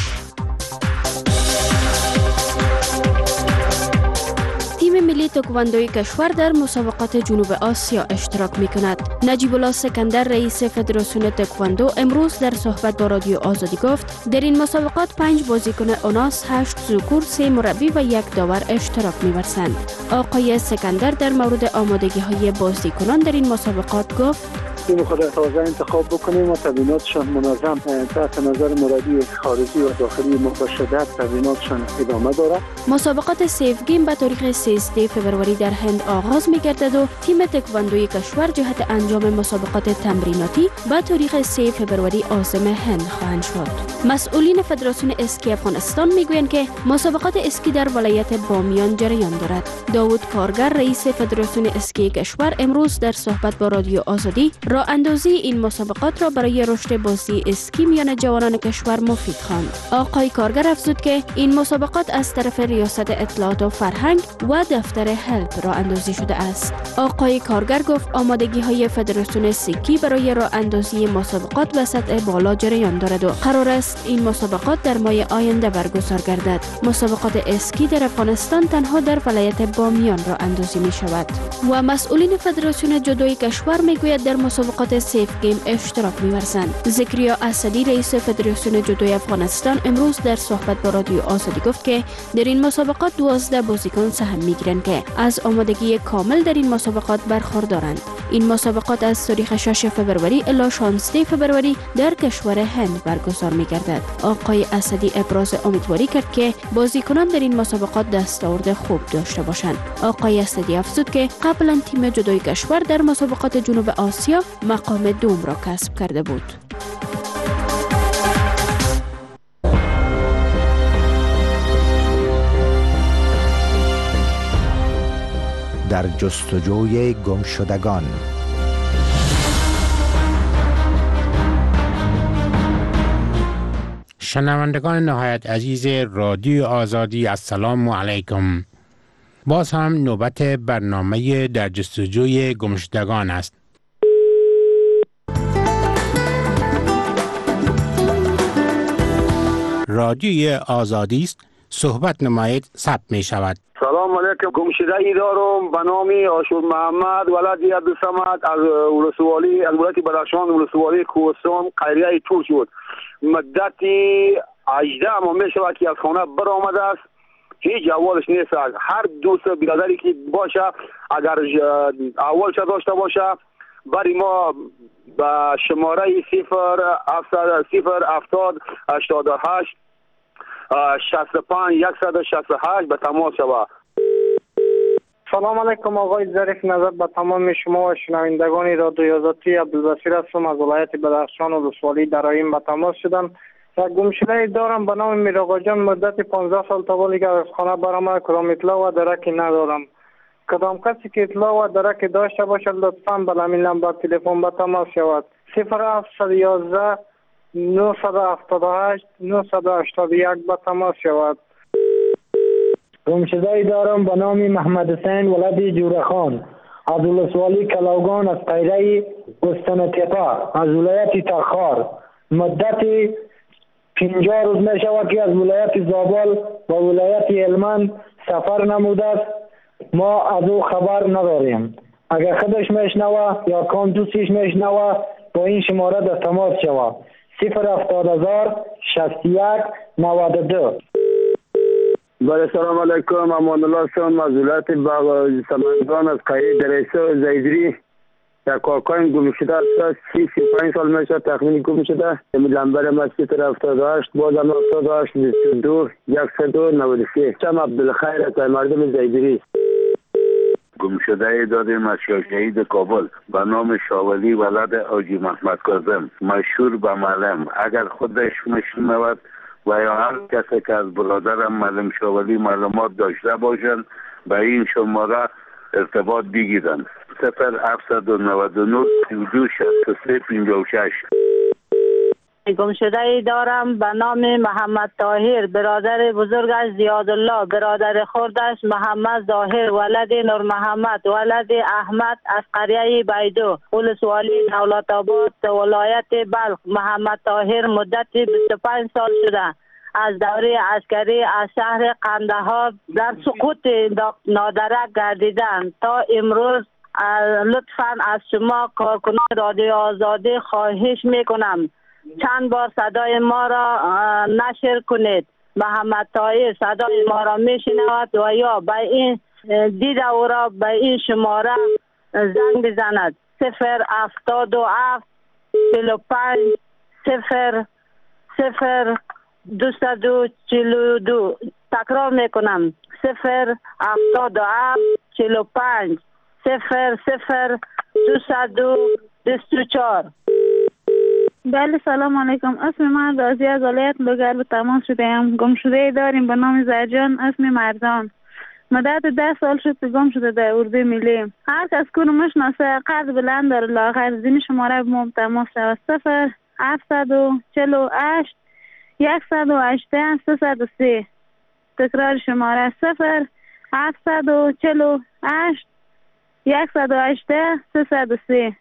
تیم ملی تکواندوی کشور در مسابقات جنوب آسیا اشتراک می کند. نجیب الله سکندر رئیس فدراسیون تکواندو امروز در صحبت با رادیو آزادی گفت در این مسابقات 5 بازیکن آناس، 8 ذکور، 3 مربی و 1 داور اشتراک می ورزند. آقای سکندر در مورد آمادگی های بازیکنان در این مسابقات گفت تیم خود تازه انتخاب بکنیم و تمریناتشان منظم تحت نظر مربی خارجی و داخلی با شدت تمریناتشان ادامه دارد. مسابقات سیف گیم به تاریخ 13 فوریه در هند آغاز می‌گردد و تیم تکواندوی کشور جهت انجام مسابقات تمریناتی به تاریخ 3 فوریه عازم هند خواهند شد. مسئولین فدراسیون اسکی افغانستان میگویند که مسابقات اسکی در ولایت بامیان جریان دارد. داوود کارگر رئیس فدراسیون اسکی کشور امروز در صحبت با رادیو آزادی راه اندازی این مسابقات را برای رشد بازی اسکی میان جوانان کشور مفید خواند. آقای کارگر افزود که این مسابقات از طرف ریاست اطلاعات و فرهنگ و دفتر هلپ راه اندازی شده است. آقای کارگر گفت آمادگی های فدراسیون سکی برای راه اندازی مسابقات به سطح بالا جریان دارد و قرار است این مسابقات در ماه آینده برگزار گردد. مسابقات اسکی در افغانستان تنها در ولایت بامیان راه اندازی می شود و مسئولین فدراسیون جودوی کشور می گوید در مسابقات سیف گیم اشتراک می ورزند. زکریا اسدی رئیس فدراسیون جودوی افغانستان امروز در صحبت با رادیو آزادی گفت که در این مسابقات 12 بازیکن سهم می گیرند که از آمادگی کامل در این مسابقات برخوردارند. این مسابقات از تاریخ 6 فبروری الی 16 فبروری در کشور هند برگزار می گردد. آقای اسدی ابراز امیدواری کرد که بازیکنان در این مسابقات دستاورد خوب داشته باشند. آقای اسدی افزود که قبلا تیم جودوی کشور در مسابقات جنوب آسیا مقام دوم را کسب کرده بود. در جستجوی گمشدگان. شنوندگان نهایت عزیز رادیو آزادی، السلام علیکم. باز هم نوبت برنامه در جستجوی گمشدگان است. رادیوی آزادی است، صحبت نمایید ثبت می شود. سلام علیکم. گمشده‌ای دارم به نام آشور محمد ولد عبدالصمد از ولسوالی از ولایت بدخشان ولسوالی کوهستان قریه تور شد. مدتی 18 ماه می شود که از خانه برآمده است. هیچ جوابش نیست. هر دوست برادری که باشه اگر اول چه داشته باشه برای ما به شماره 07088 65 168 به تماس شود. سلام علیکم آقای ظریف، نظر به تمام شما و شنوندگان رادیو آزادی. عبدالبصیر هستم از ولایت بدخشان ولسوالی درایم به تماس شدم. یک گمشده دارم به نام میرآقا جان. مدت 15 سال تا که از خانه برآمد کدام اطلاع و درکی ندارم. کدام کسی که اطلاع و درکی داشته باشد لطفاً به همین نمبر تلفن به تماس شود. 0711 978 981 به تماس شود. گمشده دارم به نام محمد حسین ولد جورخان از ولسوالی کلاوگان از قیره گستن تپه از ولایت تخار. مدت 50 روز می شود که از ولایت زابل و ولایت هلمند سفر نموده است. ما از او خبر نداریم. اگر خودش میشنوه یا کام دوستش میشنوه با این شماره در تماس شود. 070 61 92. بله سلام علیکم. امان الله هستم از ولایت سمنگان از قریه دریسه زیدری. در کاکایم گم شده است. 35 سال میشه تخمین گم شده. لنبر مسجد 78 بازم 78 22 193. شم عبدالخیر از مردم زیدری. گم شده دادیم از شهید کابل به نام شاولی ولد حاجی محمد کاظم مشهور به معلم. اگر خودش میشنود و یا هر کسی که از برادرم معلم شاولی معلومات داشته باشند به این شماره ارتباط بگیرند. 0799 32 63 56. گمشده دارم به نام محمد طاهر برادر بزرگش زیادالله برادر خردش محمد ظاهر ولد نور محمد ولد احمد از قریه بیدو ولسوالی دولت آباد ولایت بلخ. محمد طاهر مدت 25 سال شده از دوره عسکری از شهر قندهار در سقوط نادرک گردیدند. تا امروز لطفاً از شما کارکنان رادیو آزادی خواهش میکنم چند بار صدای ما را نشر کنید. محمد طاهر صدای ما را میشنود و یا به این دید او را به این شماره زنگ بزند. 077 45 00 242. تکرار میکنم 077 45 00 224. بله سلام علیکم. اسم من رازی از ولایت لوگر به تماس شده ام. گم شده داریم به نام زرجان اسم مرزان. مدت 10 سال شد که گم شده در اردوی ملی. هر کس که رو مشناسه قد بلند داره لاغر زین شماره به ما تماس شود 0748 118 303. تکرار شماره 0748 118 303.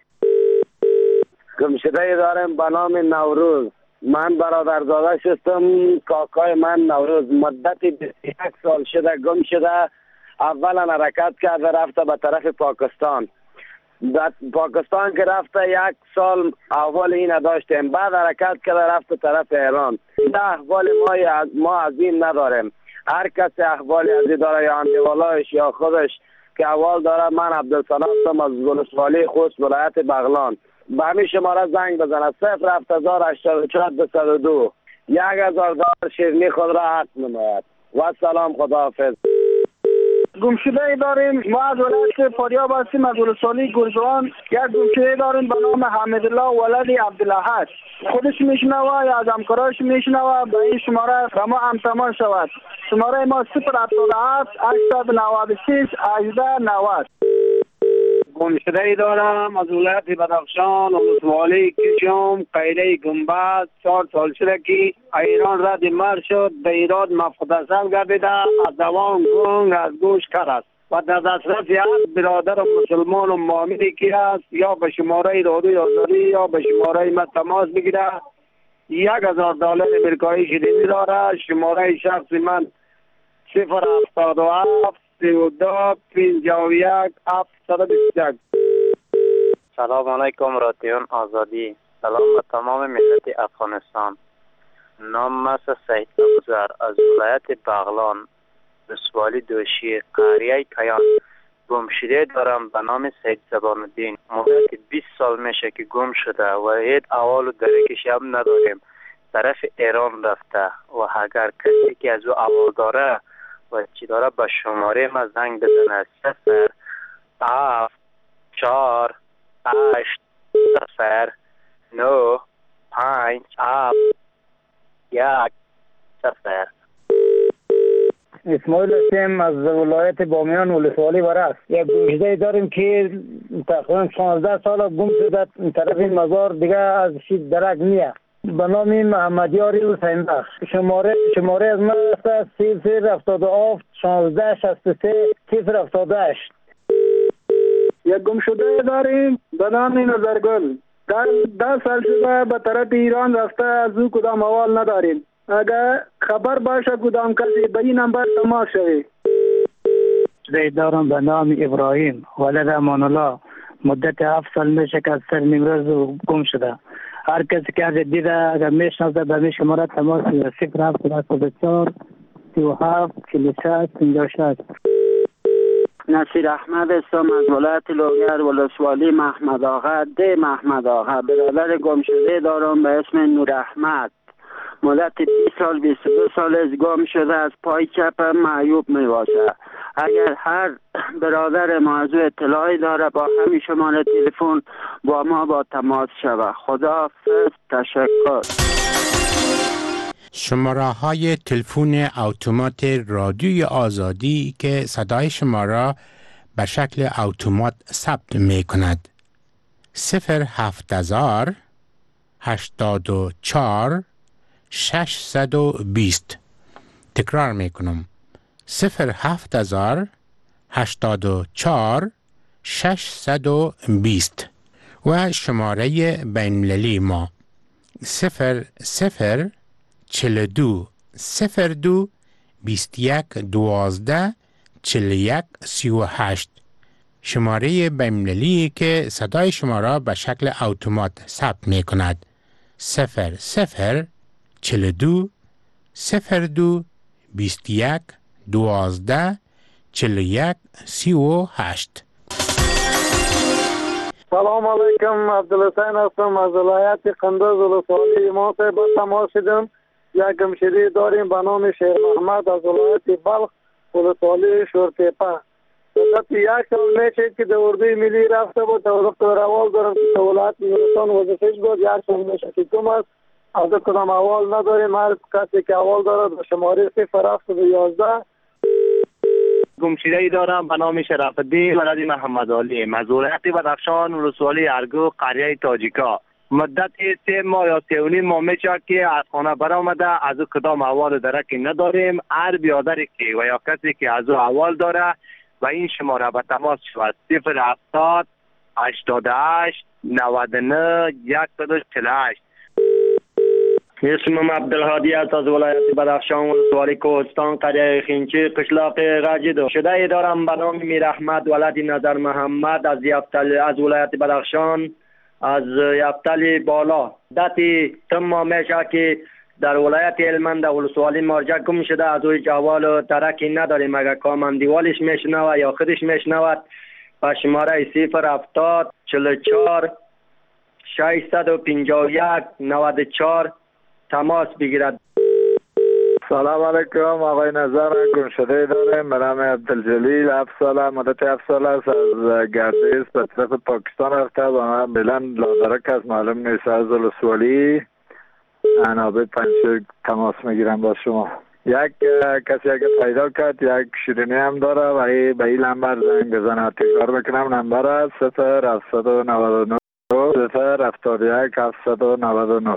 گمشده دارم به نام نوروز. من برادرزاده شستم. کاکای من نوروز مدت 21 سال شده گم شده. اولا حرکت کرده رفته به طرف پاکستان. در پاکستان که رفته 1 سال احوال این داشتیم. بعد حرکت کرده رفته طرف ایران. ده احوال ما از این نداریم. هر کسی احوال از این داره یا اندیوالایش یا خودش که احوال داره. من عبدالسلام هستم از ولسوالی خوست ولایت بغلان. به همین شماره زنگ بزنه 07084 202 $1000 شیرینی خود را حق نماید. و سلام، خداحافظ. گمشده داریم ما از ولایت فاریاب هستیم، از ولسوالی گرزوان. یک گمشده داریم به نام حمیدالله ولد عبدالاحد. خودش میشنوه یا از همکاراش میشنوه به این شماره به ما هم تماس شود. شماره ما 077 896 1890. گمشده ای دارم از ولایت بدخشان ولسوالی کشم قیره گنبد. 4 سال شده که ایران رد مر شد. به ایران مفقودسل گردیده. از دوام گنگ از گوش کرد و در دسترس یک برادر مسلمان و مؤمنی که است یا به شماره رادیوی آزادی یا به شماره ما تماس بگیره. $1000 امریکایی شیرینی داره. شماره شخصی من 077 32 51 721. سلام علیکم رادیون آزادی. سلام به تمام ملت افغانستان. نام است سید ابوذر از ولایت بغلان ولسوالی دوشی قریه کیان. گمشده دارم به نام سید زبان الدین. مدت 20 سال میشه که گم شده و هیچ احوال و درکش هم نداریم. طرف ایران رفته و اگر کسی که از او احوال داره و چی داره به شماره ما زنگ بزنه 074 8 9 5 1 0. اسماعیل هستیم از ولایت بامیان ولسوالی ورس. یک گمشده داریم که تقریبا 16 سال گم شده. طرف این مزار دیگه از شید درک میه. به نام محمدیاری حسین بخش. شماره از من است 077 16 63 078. یک گمشده داریم به نام نظرگل. 10 سال شده به طرف ایران رفته. از او کدام احوال نداریم. اگر خبر باشه کدام کسی به این نمبر تماس شوی. دارم به نام ابراهیم ولد امان الله. مدت 7 سال میشه که از سر نیمروز گم شده. هر کسی که از دیده اگر میشناسه به می شماره تماس 0774 37 46 56. نصیر احمد هستم از ولایت لوگر ولسوالی محمد آقا. محمد آقا برادر گمشده دارم به اسم نور احمد. مدت 20 سال 22 سال از گم شده. از پای چپ معیوب میباشه. اگر هر برادر موضوع اطلاعی داره با همین شماره تلفن با ما با تماس شود. خداحافظ. تشکر. شماره های تلفن اتومات رادیوی آزادی که صدای شما را به شکل اتومات ثبت می کند 07000 84 620. تکرار می کنم 07000 84 620 و شماره بین‌المللی ما 00 42 02 21 12 41 38. شماره بین‌المللی که صدای شما را به شکل اتومات ثبت می کند 00 42 02 21 12 41 38. سلام علیکم. عبدالحسین هستم از ولایت قندوز ولسوالی. ما با تماس شدیم. یک گمشده داریم به نام شیر محمد از ولایت بلخ ولسوالی شورتیپه. مدت 1 سال میشه که در اردوی ملی رفته بود. دکتر اول دارم که ولایت نورستان وظیفه‌اش بود. 1 سال میشه که گم است. از کدام احوال نداریم. هر کسی که احوال داره به شماره 011 گمشده‌ای دارم به نام شرف الدین ولد محمد علی، مزارعت بدخشان، ولسوالی ارگو، قریه تاجیکا. مدت 3 ماه یا 3.5 ماه میشه که از خانه برآمده، از کدام احوال درکی نداریم. هر بیادری که و یا کسی که از احوال داره و این شماره به تماس شود 070 88 99 148. اسمم عبدالهادی است، از ولایت بدخشان، ولسوالی کوهستان، قریه خینچی، قشلاق رجیدو. شده دارم به نام میر احمد ولد نظر محمد از ولایت بدخشان، از یفتل بالا. دتی تم میشه که در ولایت هلمند ولسوالی مارجه گم شده، از اوی جوال ترکی نداریم. اگر کامندیوالش میشنوه یا خودش میشنود به شماره 070 44 651 94 تماس بگیرد. سلام علیکم آقای نظر، گمشده داریم. به نام عبدالجلیل، 7 ساله، مدت 7 ساله است، از گردیز به طرف پاکستان رفته و من بلند لادرک است، معلوم نیست. از ولسوالی عنابه پنجشیر تماس میگیرم با شما. یک کسی اگه پیدا کرد، یک شیرینی هم داره و به این نمبر زنگ بزنه. تکرار میکنم، نمبر است 0799 071 799.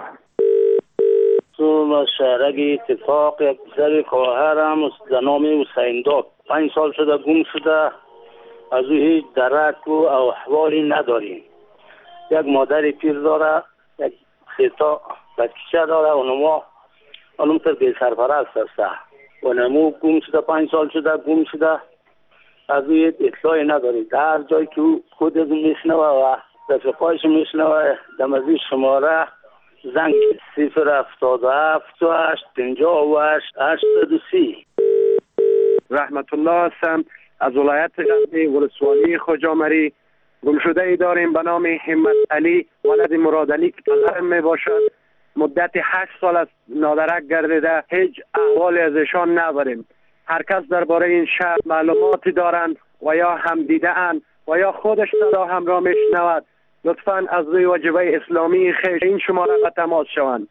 از شهرک اتفاق یک پسر خواهرم به نام حسین داد، 5 سال شده گم شده، از او هیچ درک و احوالی نداریم. یک مادر پیر داره، یک 3 تا بچه داره، اونم تر بی سرپرست است. اونمو گم شده، 5 سال شده گم شده، از او هیچ اطلاعی نداریم. در جایی که خود از اون میشنوه و رفقایش میشنوه دم از این شماره زنگ 077 8 58 830. رحمت الله هستم، از ولایت غزنی، ولسوالی خوجامری. گمشده ای داریم به نام همت علی ولد مراد علی که پدرم می باشد. مدت 8 سال از نادرک گردیده، هیچ احوالی از ایشان نداریم. هر کس درباره این شهر معلوماتی دارند و یا هم دیده اند و یا خودش صدا همراه میشنود، لطفاً از روی واجبه اسلامی خیش این شماره به تماس شوند.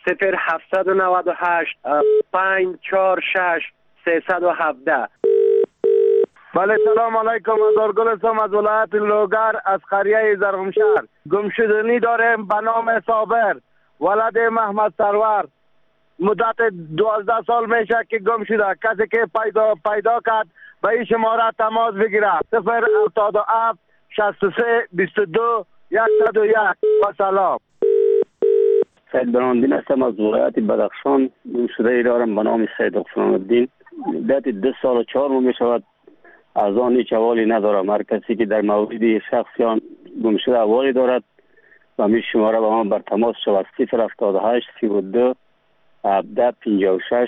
0798 546 317. بله، سلام علیکم. ازارگل هستم، از ولایت لوگر، از قریه زرغمشهر. گمشدنی داریم به نام صابر ولد محمد سرور. مدت 12 سال میشه که گم شده. کسی که پیدا کرد به این شماره تماس بگیره. 077 63 22 101. و سلام. سید براندین هستم، از ولایت بدخشان. گمشده ای دارم به نام سید غفران الدین. مدت 2 سال و 4 ماه می شود، از آن هیچ احوالی ندارم. هر کسی که در مورد شخصیان گمشده احوالی دارد و می شماره با من بر تماس شود. 078 32 17 56.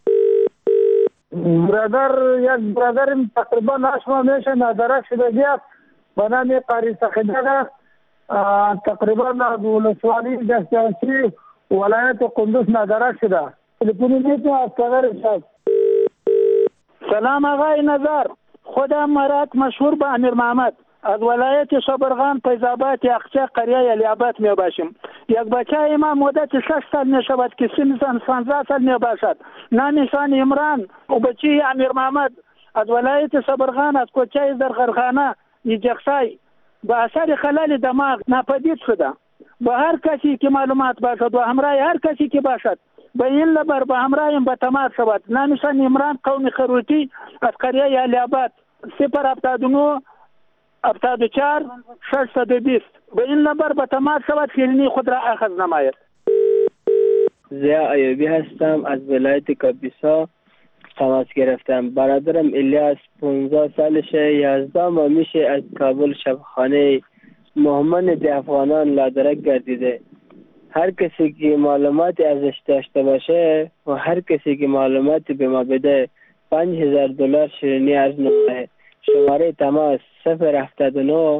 برادر، یک برادرم تقریبا 8 ماه میشه نادرک شده بیاد به نام قاری سخیده، تقریبا از ولسوالی دستیانسی ولایت قندوز نادرک شده. تلفنی میتونم از کارش هست. سلام آقای نظر، خودم مراد مشهور به امیر محمد، از ولایت شبرغان، فیض‌آباد، یخچه، قریه الیاباد می باشیم. یک بچه ما مدت 6 سال می شود که سنش 15 سال می باشد. نامشان عمران و بچه امیر محمد، از ولایت شبرغان، از کوچه زرغرخانه یجخسای، به اثر خلال دماغ ناپدید شده. به هر کسی که معلومات باشد و همراه هر کسی که باشد به این لبر به همراهیم به تماس شود. نامشان عمران قومی خروتی، از قریه الیاباد. 079 74 620. به این نمبر به تماس شود، شیرینی خود را اخذ نماید. زیا ایوبی هستم، از ولایت کاپیسا تماس گرفتم. برادرم الیاس 15 سالشه، 11 ماه میشه از کابل شبخانه محمد افغانان لادرک گردیده. هر کسی که معلوماتی ازش داشته باشه و هر کسی که معلوماتی به ما بده $5000 شیرینی عرض نمایه. شماره تماس 079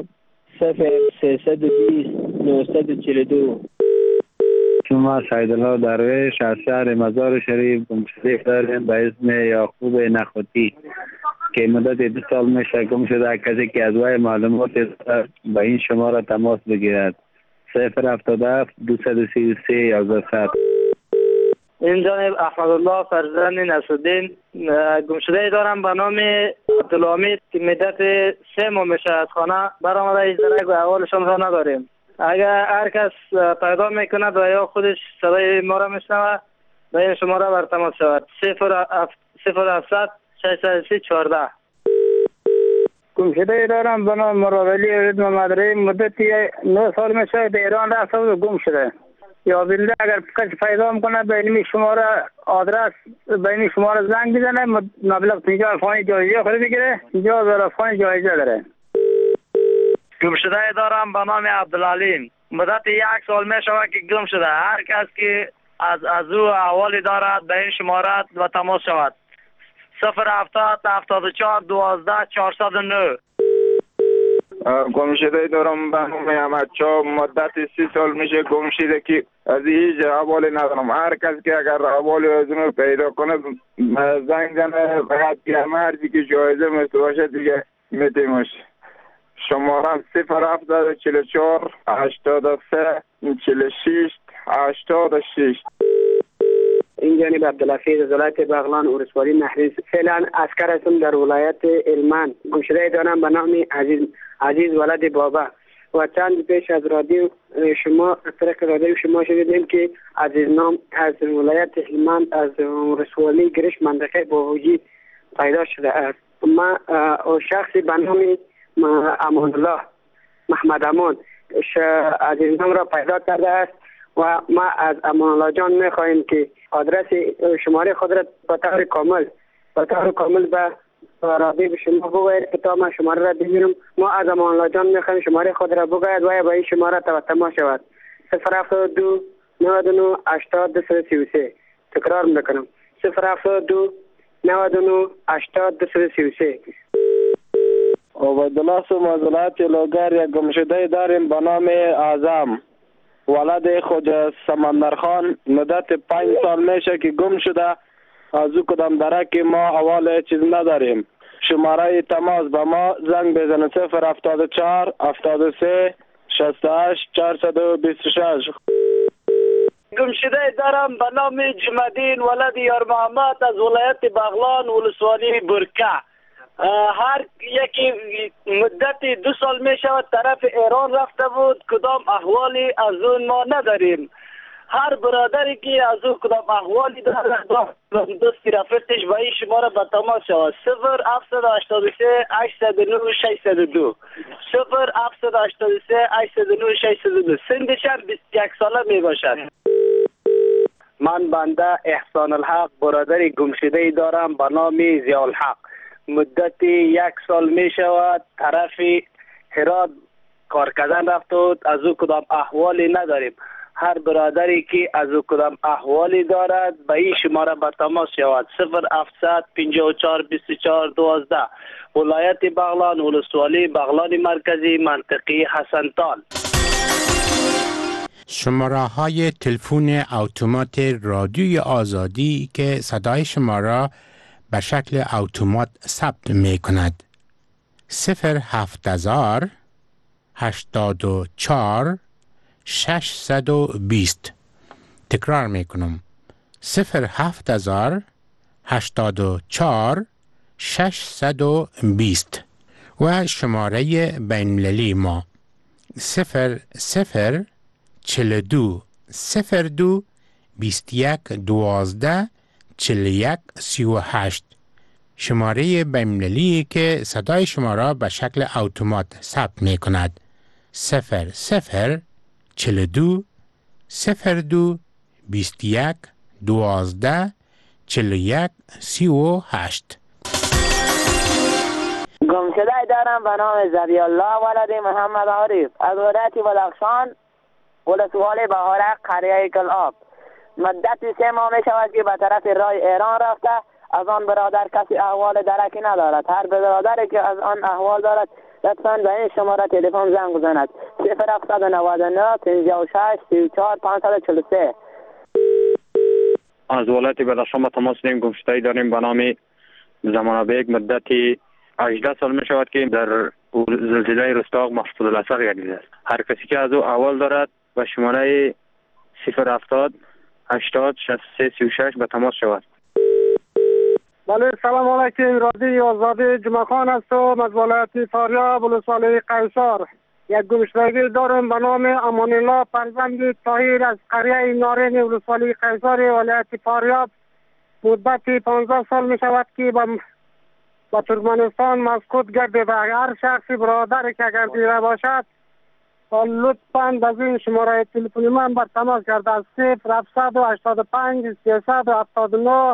0320 942. شما سیدالله درویش از شهر مزار شریف گمشده داریم به اسم یعقوب نخوتی که مدت 2 سال میشه گم شده. کسی که از وی معلومات به این شماره تماس بگیرد. 077 233 1100. این جانب احمد الله فرزند نصرالدین، گمشده دارم به نام عبدالحمید که مدت 3 ماه میشه از خانه برآمده، هیچ درک و احوالشان را نداریم. اگر هر کس پیدا میکند و یا خودش صدای ما را میشنوه به این شماره بر تماس شود. 0700 633 14. گمشده دارم به نام مراولی عید محمد رحیم. مدتی 9 سال میشه به ایران رفته و گم شده. یا بنده اگر کسی پیدا میکنه به این شماره آدرس به این شماره زنگ بزنه، مبلغ 50 افغانی جایزه خود بگیره. 50,000 افغانی جایزه داره. گم شده دارم به نام عبدالعلیم. مدت 1 سال می شود که گم شده. هر کس که از او احوالی دارد به این شماره و تماس شود. 070 74 12 409. گم شده دارم به نام احمد چا. مدت 30 سال میشه گم شده که از هیچ احوالی ندارم. هر کس که اگر احوالی از اون پیدا کنه زنگ زنه، فقط که مرزی که جایزه مثل باشه دیگه میتیمش. شمارم 0744 83 46 86. این جانب عبدالحفیظ از ولایت بغلان ولسوالی نهریز. فعلا عسکر هستم در ولایت هلمند. گمشده دارم به نام عزیز ولد بابا. و چند پیش از رادیو شما از طریق رادیو شما شنیدیم که عزیز نام از ولایت هلمند از ولسوالی گرش منطقه باوجی پیدا شده است. ما شخصی به نام امان الله محمد امان عزیز نام را پیدا کرده است و ما از امان الله جان میخواهیم که آدرس شماره خود را به طور کامل به رادیو شما بگوید که تا من شماره را بگیرم. ما از امان الله جان میخواهیم شماره خود را بگوید و به این شماره تماس شود. 072 99 80 233. تکرار میکنم 072 99 80 233. عبدالله سوم از ولایت لوگر. یک گمشده داریم به نام اعظم ولد خود سمندرخان. مدت 5 سال میشه که گم شده. از او کدام درک ما حوال چیز نداریم. شماره تماس به ما زنگ بزنه 074 73 68 426. گمشده دارم به نام جمدین ولد یار محمد از ولایت بغلان ولسوالی برکه. هر یکی مدت 2 سال می شود طرف ایران رفته بود. کدام احوالی از اون ما نداریم. هر برادری که از اون کدام احوالی دارد دوستی رفیقش به این شماره به تماس شود. 0783 809 602. 0783 809 602. سنش هم 21 ساله می باشد. من بنده احسان الحق برادری گمشده دارم به نام ضیاء الحق. مدت 1 سال می شود طرف هرات کار کردن رفته بود. از او کدام احوالی نداریم. هر برادری که از او کدام احوالی دارد به این شماره به تماس شود. 0700 54 24 12. ولایت بغلان ولسوالی بغلان مرکزی منطقه حسنتال. شماره های تلفن اتومات رادیوی آزادی که صدای شما را به شکل اتومات ثبت می کند. 07000 84 620. تکرار می کنم 07000 84 620 و شماره بین‌المللی ما 00 42 02 21 12 41 38. شماره بین‌المللی که صدای شما را به شکل اتومات ثبت می کند 00 42 02 21 12 41 38. گمشده دارم به نام زبی الله ولد محمد عارف از ولایت بدخشان ولسوالی بهارک قریه کلاب. مدت 3 ماه می شود که به طرف راه ایران رفته. از آن برادر کسی احوال درکی ندارد. هر برادری که از آن احوال دارد لطفاً به این شماره تلفن زنگ بزند 0799 56 34 543. از ولایت بدخشان به تماس داریم. گمشده‌ای داریم به نام زمان بیگ. مدت 18 سال می شود که در زلزله رستاق محفوظ الاسق گردیده است. هر کسی که از او احوال دارد به شماره 070 80 63 36 به تماس شود. بله سلام علیکم. رادیو آزادی جمعخان هستم از ولایت فاریاب ولسوالی قیصر. یک گمشدگی دارم به نام امان الله فرزند طاهر از قریه نارین ولسوالی قیصر ولایت فاریاب. مدت 15 سال می شود که با ترکمنستان مسکوت گردیده. هر شخصی برادری که اگر دیده باشد لطفاً از این شماره تلفنی من بر تماس گردد. 0785 379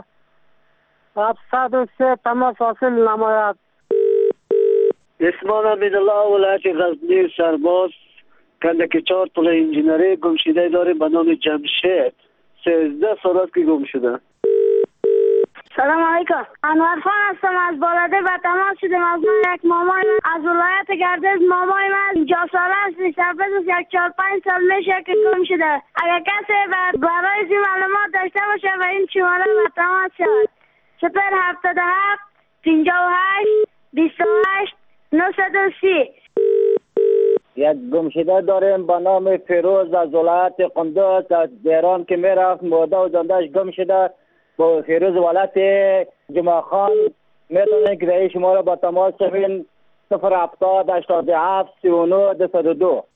703 تماس حاصل نماید. اسمان عبدالله ولایت غزنی سرباز کندک 4 طول انجینری گمشده داریم به نام جمشید. 13 سال است که گم شده. سلام علیکم. انور خان هستم از بالاده و تماس شدم. از من یک مامای من از ولایت گردیز. مامای من جاساله است. سرباز یک 4-5 سال میشه که گم شده. اگر کسی برای این معلومات داشته باشه و این شماره به تماس شود. 077 58 28 930. یک گمشده داریم به نام فیروز از ولایت قندوز از دیران که میرفت موده و زندهش گم شده. با فیروز ولایت جمعخان میتونین که در شما را با تماس شوین 070 87 39 202.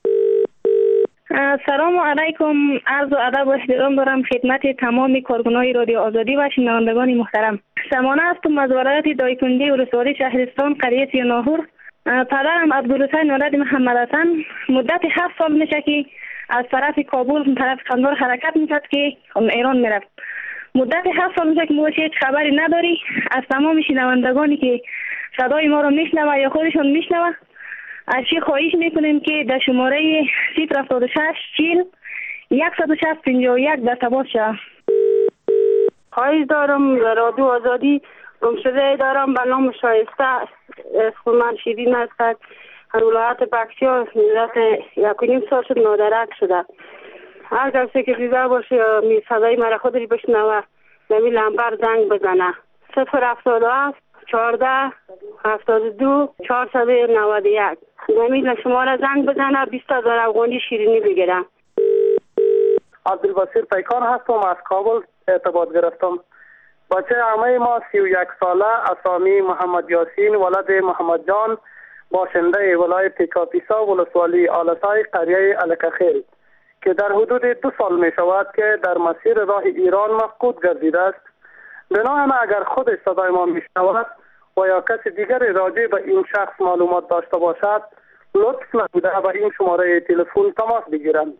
سلام علیکم. عرض و ادب و احترام دارم خدمت تمام کارکنان رادیو آزادی و شنوندگان محترم. سمانه هستم از ولایت دایکنده ولسوالی شهرستان قریه سیاناهور. پدرم عبدالحسین ولد محمد حسن مدت 7 سال میشه که از طرف کابل طرف قندهار حرکت میکرد که ایران میرفت. مدت 7 سال میشه که ما هیچ خبری نداری. از تمام شنوندگانی که صدای ما رو میشنوه یا خودشون میشنوه از چی خواهش میکنیم که در شماره 076 40 160 51 در تماس شود. خواهش دارم رادیو آزادی گمشده دارم به نام شایسته. اسم من شیرین است. از ولایت بکشی مدت 1.5 سال شد نادرک شده. هر کسی که دیده باشه یا صدای مرا خود بشنوه نمی لمبر زنگ بزنه. 077 14 72 491 نمی شما را زنگ بزنه 20,000 افغانی شیرینی بگیرم. عبدالبصیر پیکان هستم از کابل ارتباط گرفتم. بچه عمه ما 31 ساله اسامی محمد یاسین ولد محمد جان باشنده ولایت کاپیسا ولسوالی آلسای قریه الکخیل که در حدود 2 سال می شود که در مسیر راه ایران مفقود گردیده است. بنابراین اگر خودش صدای ما می شود و یا کسی دیگری راجع به این شخص معلومات داشته باشد لطف نموده به این شماره تلفن تماس بگیرند.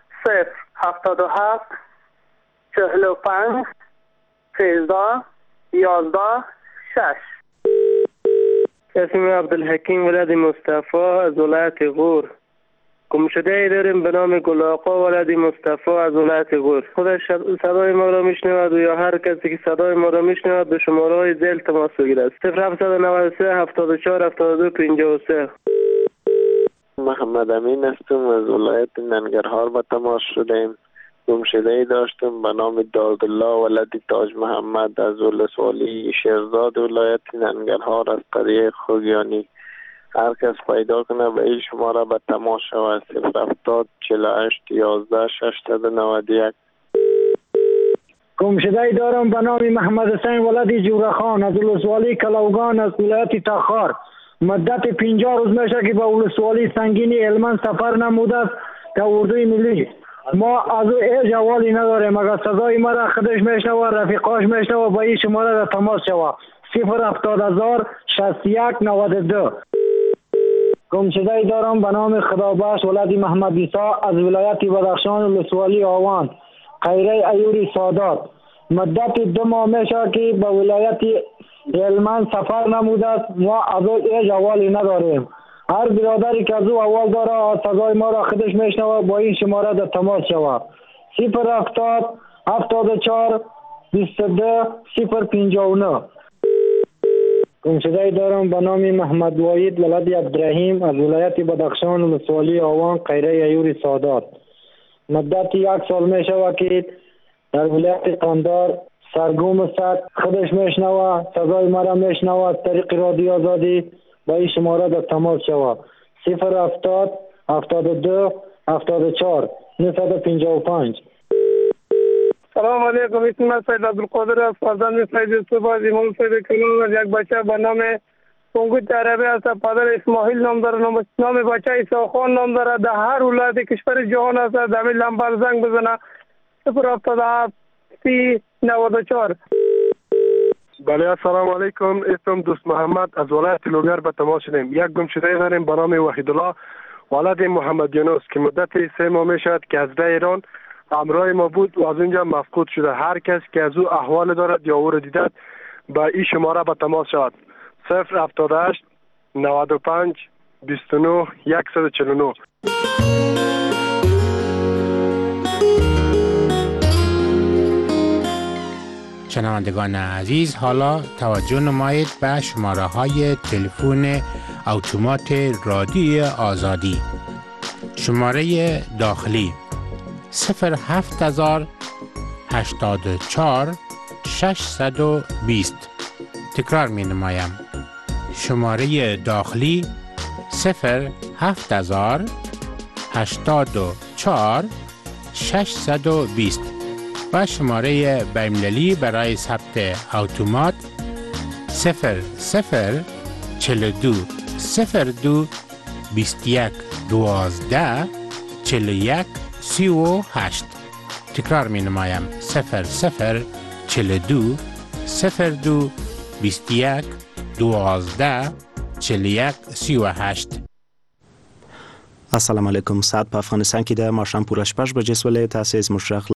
077 45 13 11 6. اسم عبدالحکیم ولد مصطفی از ولایت غور. گمشده داریم به نام گلاقا ولد مصطفی از ولایت غور. خودش صدای ما را میشنود و یا هر کسی که صدای ما را میشنود به شماره های ذیل تماس بگیرد. 0793 74 72 53. محمد امین هستم از ولایت ننگرهار به تماس شدیم. گمشده داشتم به نام دادالله ولد تاج محمد از ولسوالی شیرزاد ولایت ننگرهار از قریه خوگیانی. هر کس پیدا کنه به این شماره به تماس شود. 070 48 11 691. گمشده دارم به نام محمد حسین ولد جورخان از ولسوالی کلاوگان از ولایت تخار. مدت 50 روز میشه که به ولسوالی سنگینی هلمند سفر نموده است در اردوی ملی. ما از او هیچ حوالی نداریم. اگر صدای ما را خودش میشنوه رفیقاش میشنوه با این شماره را تماس شود. 070 61 92. گمشده دارم به نام خدابخش ولد محمد عیسی از ولایت بدخشان ولسوالی آوان قریه ایوری سادات. مدت 2 ماه میشه که به ولایت هلمند سفر نموده است. ما از او هیچ حوالی نداریم. هر برادری که از او اول داره صدای ما را خودش میشنوه با این شماره در تماس شود. 070 74 22 059. گمشده دارم به نام محمد واحد ولد عبدالرحیم از ولایت بدخشان ولسوالی آوان قریه ایوری سادات. مدت 1 سال می شود که در ولایت قندهار سرگم است. خودش میشنوه صدای مرا میشنوه از طریق رادیو آزادی با این شماره در تماس شود. 070 72 74 955. سلام علیکم. اسم من سید عبدالقادر است. فرزند سید صبح امام سید کنون. یک بچه به نام پونگوت عربی است. پدر اسماعیل نام داره. نام بچه عیسی خان نام داره. در هر ولایت کشور جهان است. در لمبر زنگ بزنه 077 30 94. بله السلام علیکم. اسم دوست محمد از ولایت لوگر به تماس شدیم. یک گمشده داریم به نام وحیدالله ولد محمد یونس که مدت 3 ماه می شود که از ایران همراه ما بود و از اونجا مفقود شده. هر کس که از او احوال دارد یا او را دیدد به این شماره به تماس شود 078 95 29 149. شنوندگان عزیز، حالا توجه نمایید به شماره های تلفن اتومات رادیو آزادی. شماره داخلی 07000 84 620. تکرار می نمایم. شماره داخلی 07000 84 620 و شماره بین‌المللی برای ثبت اتومات 0042 02 21 12 41 38. تکرار می نمایم 0042 02 21 12 41 38. السلام علیکم. ساعت په افغانستان کې د ماښام پوره 6 بجې سولې. تاسو مشرق